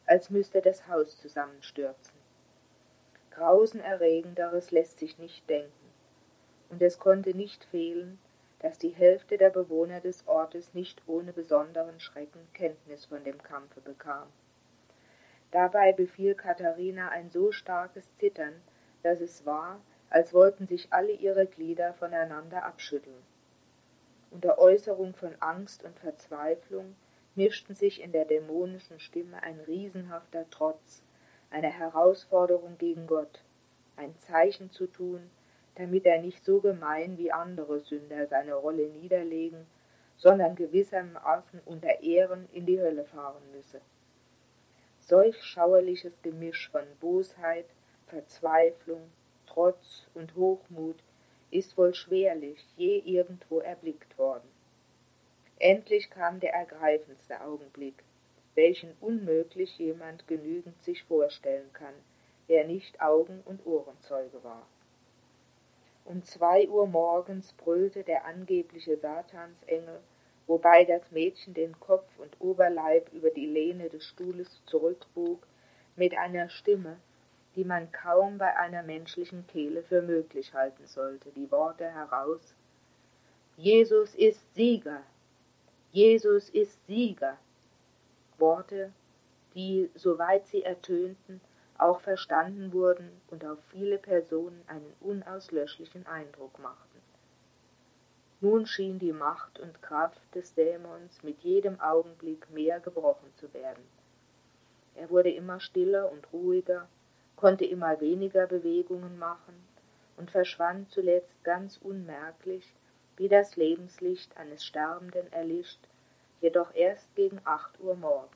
S1: als müsste das Haus zusammenstürzen. Grausenerregenderes lässt sich nicht denken, und es konnte nicht fehlen, dass die Hälfte der Bewohner des Ortes nicht ohne besonderen Schrecken Kenntnis von dem Kampfe bekam. Dabei befiel Katharina ein so starkes Zittern, dass es war, als wollten sich alle ihre Glieder voneinander abschütteln. Unter Äußerung von Angst und Verzweiflung mischten sich in der dämonischen Stimme ein riesenhafter Trotz, eine Herausforderung gegen Gott, ein Zeichen zu tun, damit er nicht so gemein wie andere Sünder seine Rolle niederlegen, sondern gewissermaßen unter Ehren in die Hölle fahren müsse. Solch schauerliches Gemisch von Bosheit, Verzweiflung, Trotz und Hochmut ist wohl schwerlich je irgendwo erblickt worden. Endlich kam der ergreifendste Augenblick, welchen unmöglich jemand genügend sich vorstellen kann, der nicht Augen- und Ohrenzeuge war. Um zwei Uhr morgens brüllte der angebliche Satansengel, wobei das Mädchen den Kopf und Oberleib über die Lehne des Stuhles zurückbog, mit einer Stimme, die man kaum bei einer menschlichen Kehle für möglich halten sollte, die Worte heraus: »Jesus ist Sieger! Jesus ist Sieger!« Worte, die, soweit sie ertönten, auch verstanden wurden und auf viele Personen einen unauslöschlichen Eindruck machten. Nun schien die Macht und Kraft des Dämons mit jedem Augenblick mehr gebrochen zu werden. Er wurde immer stiller und ruhiger, konnte immer weniger Bewegungen machen und verschwand zuletzt ganz unmerklich, wie das Lebenslicht eines Sterbenden erlischt, jedoch erst gegen acht Uhr morgens.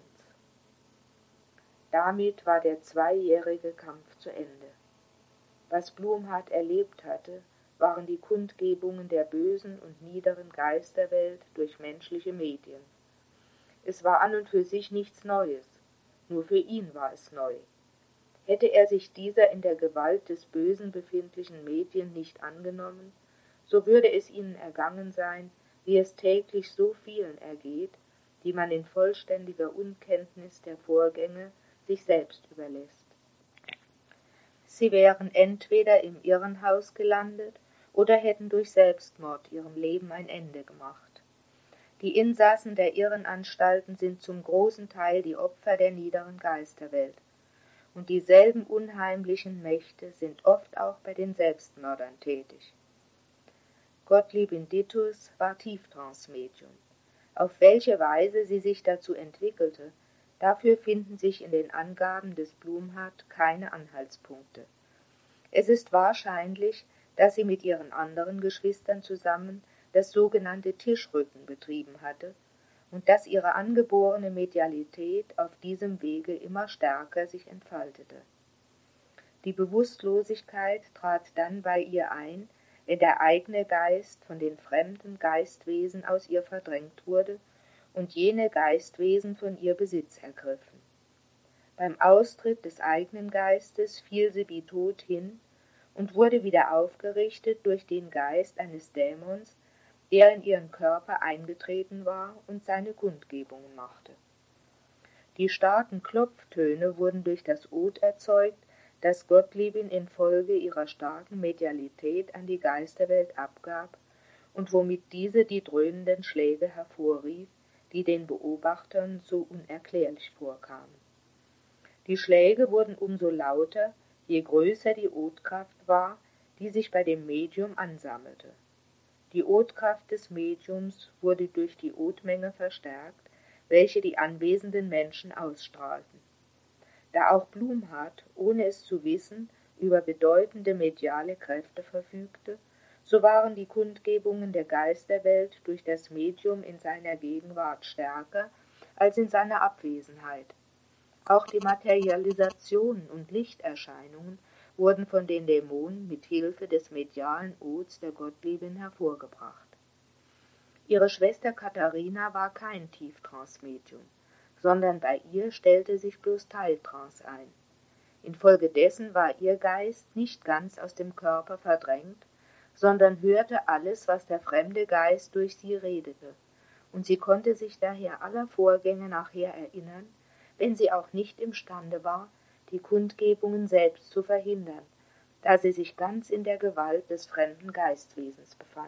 S1: Damit war der zweijährige Kampf zu Ende. Was Blumhardt erlebt hatte, waren die Kundgebungen der bösen und niederen Geisterwelt durch menschliche Medien. Es war an und für sich nichts Neues, nur für ihn war es neu. Hätte er sich dieser in der Gewalt des Bösen befindlichen Medien nicht angenommen, so würde es ihnen ergangen sein, wie es täglich so vielen ergeht, die man in vollständiger Unkenntnis der Vorgänge sich selbst überlässt. Sie wären entweder im Irrenhaus gelandet oder hätten durch Selbstmord ihrem Leben ein Ende gemacht. Die Insassen der Irrenanstalten sind zum großen Teil die Opfer der niederen Geisterwelt, und dieselben unheimlichen Mächte sind oft auch bei den Selbstmördern tätig. Gottlieb Inditus war Tieftrance-Medium. Auf welche Weise sie sich dazu entwickelte, dafür finden sich in den Angaben des Blumhardt keine Anhaltspunkte. Es ist wahrscheinlich, dass sie mit ihren anderen Geschwistern zusammen das sogenannte Tischrücken betrieben hatte und dass ihre angeborene Medialität auf diesem Wege immer stärker sich entfaltete. Die Bewusstlosigkeit trat dann bei ihr ein, wenn der eigene Geist von den fremden Geistwesen aus ihr verdrängt wurde und jene Geistwesen von ihr Besitz ergriffen. Beim Austritt des eigenen Geistes fiel sie wie tot hin und wurde wieder aufgerichtet durch den Geist eines Dämons, der in ihren Körper eingetreten war und seine Kundgebungen machte. Die starken Klopftöne wurden durch das Od erzeugt, das Gottliebin infolge ihrer starken Medialität an die Geisterwelt abgab und womit diese die dröhnenden Schläge hervorrief, die den Beobachtern so unerklärlich vorkamen. Die Schläge wurden umso lauter, je größer die Odkraft war, die sich bei dem Medium ansammelte. Die Odkraft des Mediums wurde durch die Odmenge verstärkt, welche die anwesenden Menschen ausstrahlten. Da auch Blumhardt, ohne es zu wissen, über bedeutende mediale Kräfte verfügte, so waren die Kundgebungen der Geisterwelt durch das Medium in seiner Gegenwart stärker als in seiner Abwesenheit. Auch die Materialisationen und Lichterscheinungen wurden von den Dämonen mit Hilfe des medialen Ods der Gottliebin hervorgebracht. Ihre Schwester Katharina war kein Tieftrance-Medium, sondern bei ihr stellte sich bloß Teiltrance ein. Infolgedessen war ihr Geist nicht ganz aus dem Körper verdrängt, sondern hörte alles, was der fremde Geist durch sie redete, und sie konnte sich daher aller Vorgänge nachher erinnern, wenn sie auch nicht imstande war, die Kundgebungen selbst zu verhindern, da sie sich ganz in der Gewalt des fremden Geistwesens befand.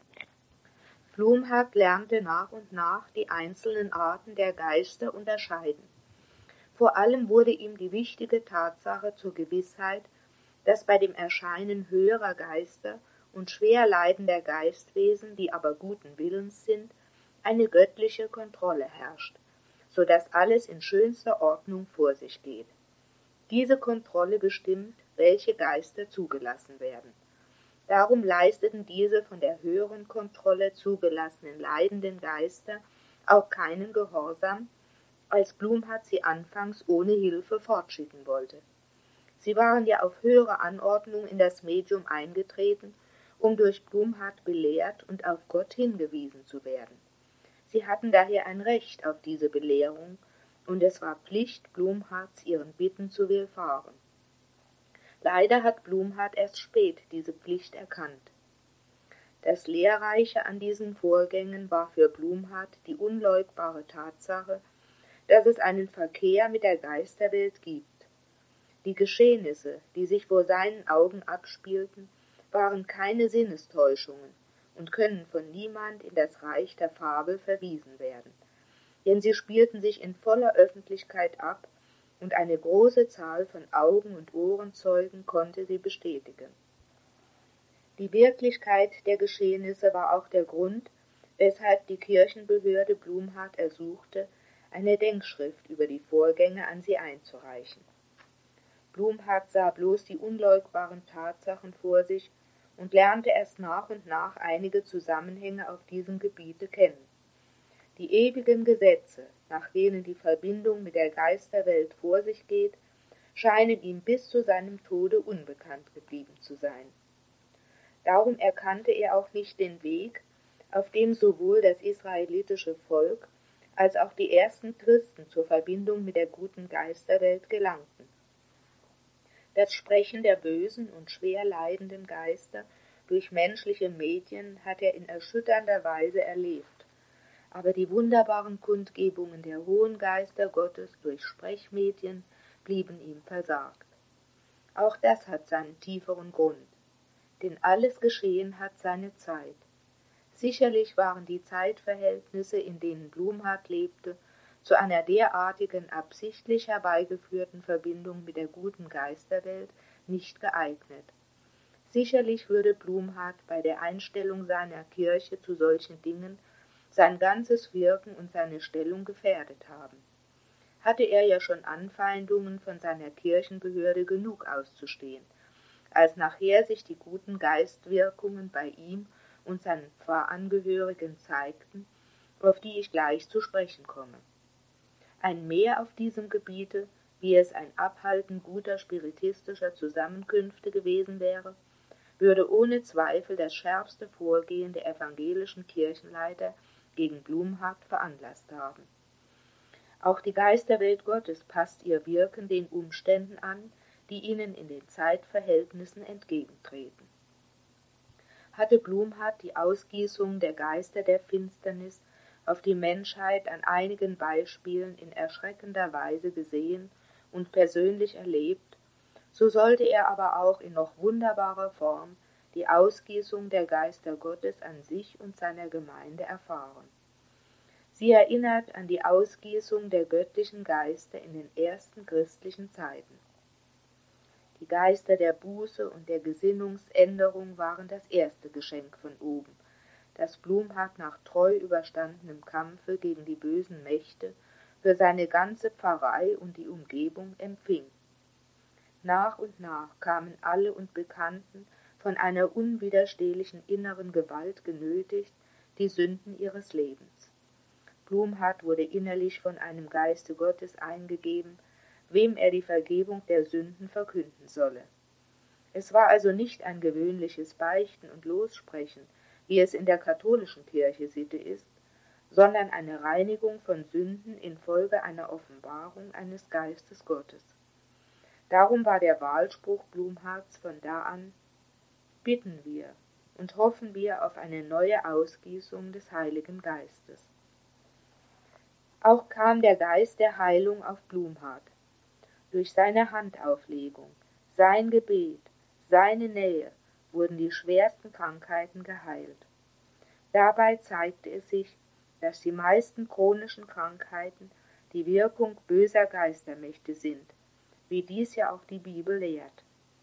S1: Blumhardt lernte nach und nach die einzelnen Arten der Geister unterscheiden. Vor allem wurde ihm die wichtige Tatsache zur Gewissheit, dass bei dem Erscheinen höherer Geister und schwer leidender Geistwesen, die aber guten Willens sind, eine göttliche Kontrolle herrscht, so dass alles in schönster Ordnung vor sich geht. Diese Kontrolle bestimmt, welche Geister zugelassen werden. Darum leisteten diese von der höheren Kontrolle zugelassenen leidenden Geister auch keinen Gehorsam, als Blumhardt sie anfangs ohne Hilfe fortschicken wollte. Sie waren ja auf höhere Anordnung in das Medium eingetreten, um durch Blumhardt belehrt und auf Gott hingewiesen zu werden. Sie hatten daher ein Recht auf diese Belehrung, und es war Pflicht Blumhardts, ihren Bitten zu willfahren. Leider hat Blumhardt erst spät diese Pflicht erkannt. Das Lehrreiche an diesen Vorgängen war für Blumhardt die unleugbare Tatsache, dass es einen Verkehr mit der Geisterwelt gibt. Die Geschehnisse, die sich vor seinen Augen abspielten, waren keine Sinnestäuschungen und können von niemand in das Reich der Fabel verwiesen werden, denn sie spielten sich in voller Öffentlichkeit ab, und eine große Zahl von Augen- und Ohrenzeugen konnte sie bestätigen. Die Wirklichkeit der Geschehnisse war auch der Grund, weshalb die Kirchenbehörde Blumhardt ersuchte, eine Denkschrift über die Vorgänge an sie einzureichen. Blumhardt sah bloß die unleugbaren Tatsachen vor sich und lernte erst nach und nach einige Zusammenhänge auf diesem Gebiete kennen. Die ewigen Gesetze, nach denen die Verbindung mit der Geisterwelt vor sich geht, scheinen ihm bis zu seinem Tode unbekannt geblieben zu sein. Darum erkannte er auch nicht den Weg, auf dem sowohl das israelitische Volk als auch die ersten Christen zur Verbindung mit der guten Geisterwelt gelangten. Das Sprechen der bösen und schwer leidenden Geister durch menschliche Medien hat er in erschütternder Weise erlebt, aber die wunderbaren Kundgebungen der hohen Geister Gottes durch Sprechmedien blieben ihm versagt. Auch das hat seinen tieferen Grund, denn alles Geschehen hat seine Zeit. Sicherlich waren die Zeitverhältnisse, in denen Blumhardt lebte, zu einer derartigen absichtlich herbeigeführten Verbindung mit der guten Geisterwelt nicht geeignet. Sicherlich würde Blumhardt bei der Einstellung seiner Kirche zu solchen Dingen sein ganzes Wirken und seine Stellung gefährdet haben. Hatte er ja schon Anfeindungen von seiner Kirchenbehörde genug auszustehen, als nachher sich die guten Geistwirkungen bei ihm und seinen Pfarrangehörigen zeigten, auf die ich gleich zu sprechen komme. Ein Mehr auf diesem Gebiete, wie es ein Abhalten guter spiritistischer Zusammenkünfte gewesen wäre, würde ohne Zweifel das schärfste Vorgehen der evangelischen Kirchenleiter gegen Blumhardt veranlasst haben. Auch die Geisterwelt Gottes passt ihr Wirken den Umständen an, die ihnen in den Zeitverhältnissen entgegentreten. Hatte Blumhardt die Ausgießung der Geister der Finsternis auf die Menschheit an einigen Beispielen in erschreckender Weise gesehen und persönlich erlebt, so sollte er aber auch in noch wunderbarer Form die Ausgießung der Geister Gottes an sich und seiner Gemeinde erfahren. Sie erinnert an die Ausgießung der göttlichen Geister in den ersten christlichen Zeiten. Die Geister der Buße und der Gesinnungsänderung waren das erste Geschenk von oben, das Blumhardt nach treu überstandenem Kampfe gegen die bösen Mächte für seine ganze Pfarrei und die Umgebung empfing. Nach und nach kamen alle und Bekannten, von einer unwiderstehlichen inneren Gewalt genötigt, die Sünden ihres Lebens. Blumhardt wurde innerlich von einem Geiste Gottes eingegeben, wem er die Vergebung der Sünden verkünden solle. Es war also nicht ein gewöhnliches Beichten und Lossprechen, wie es in der katholischen Kirche Sitte ist, sondern eine Reinigung von Sünden infolge einer Offenbarung eines Geistes Gottes. Darum war der Wahlspruch Blumhardts von da an: Bitten wir und hoffen wir auf eine neue Ausgießung des Heiligen Geistes. Auch kam der Geist der Heilung auf Blumhardt. Durch seine Handauflegung, sein Gebet, seine Nähe wurden die schwersten Krankheiten geheilt. Dabei zeigte es sich, dass die meisten chronischen Krankheiten die Wirkung böser Geistermächte sind, wie dies ja auch die Bibel lehrt.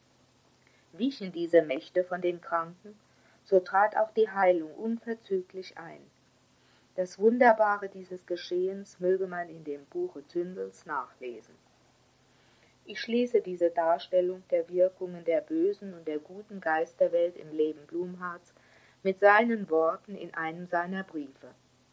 S1: Wichen diese Mächte von den Kranken, so trat auch die Heilung unverzüglich ein. Das Wunderbare dieses Geschehens möge man in dem Buche Zündels nachlesen. Ich schließe diese Darstellung der Wirkungen der bösen und der guten Geisterwelt im Leben Blumhardts mit seinen Worten in einem seiner Briefe.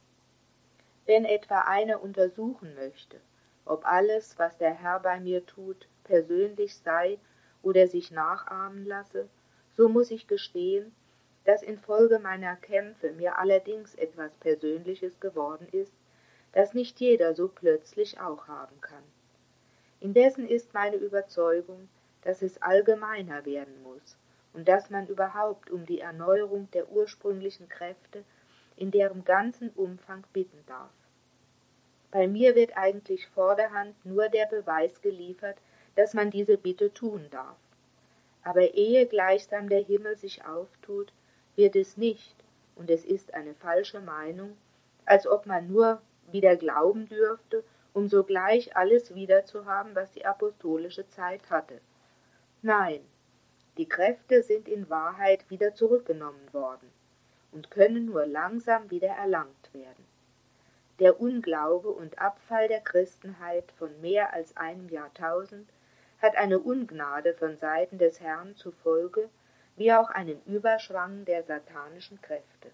S1: Wenn etwa einer untersuchen möchte, ob alles, was der Herr bei mir tut, persönlich sei oder sich nachahmen lasse, so muss ich gestehen, dass infolge meiner Kämpfe mir allerdings etwas Persönliches geworden ist, das nicht jeder so plötzlich auch haben kann. Indessen ist meine Überzeugung, dass es allgemeiner werden muss und dass man überhaupt um die Erneuerung der ursprünglichen Kräfte in deren ganzen Umfang bitten darf. Bei mir wird eigentlich vorderhand nur der Beweis geliefert, dass man diese Bitte tun darf. Aber ehe gleichsam der Himmel sich auftut, wird es nicht, und es ist eine falsche Meinung, als ob man nur wieder glauben dürfte, um sogleich alles wiederzuhaben, was die apostolische Zeit hatte. Nein, die Kräfte sind in Wahrheit wieder zurückgenommen worden und können nur langsam wieder erlangt werden. Der Unglaube und Abfall der Christenheit von mehr als einem Jahrtausend hat eine Ungnade von Seiten des Herrn zur Folge, wie auch einen Überschwang der satanischen Kräfte.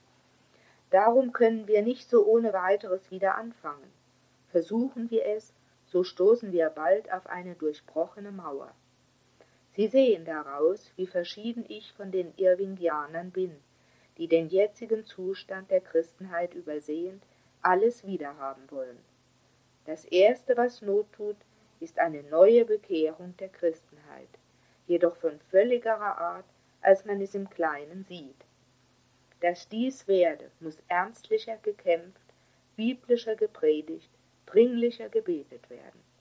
S1: Darum können wir nicht so ohne weiteres wieder anfangen. Versuchen wir es, so stoßen wir bald auf eine durchbrochene Mauer. Sie sehen daraus, wie verschieden ich von den Irvingianern bin, die den jetzigen Zustand der Christenheit übersehend alles wiederhaben wollen. Das Erste, was Not tut, ist eine neue Bekehrung der Christenheit, jedoch von völligerer Art, als man es im Kleinen sieht. Dass dies werde, muss ernstlicher gekämpft, biblischer gepredigt, dringlicher gebetet werden.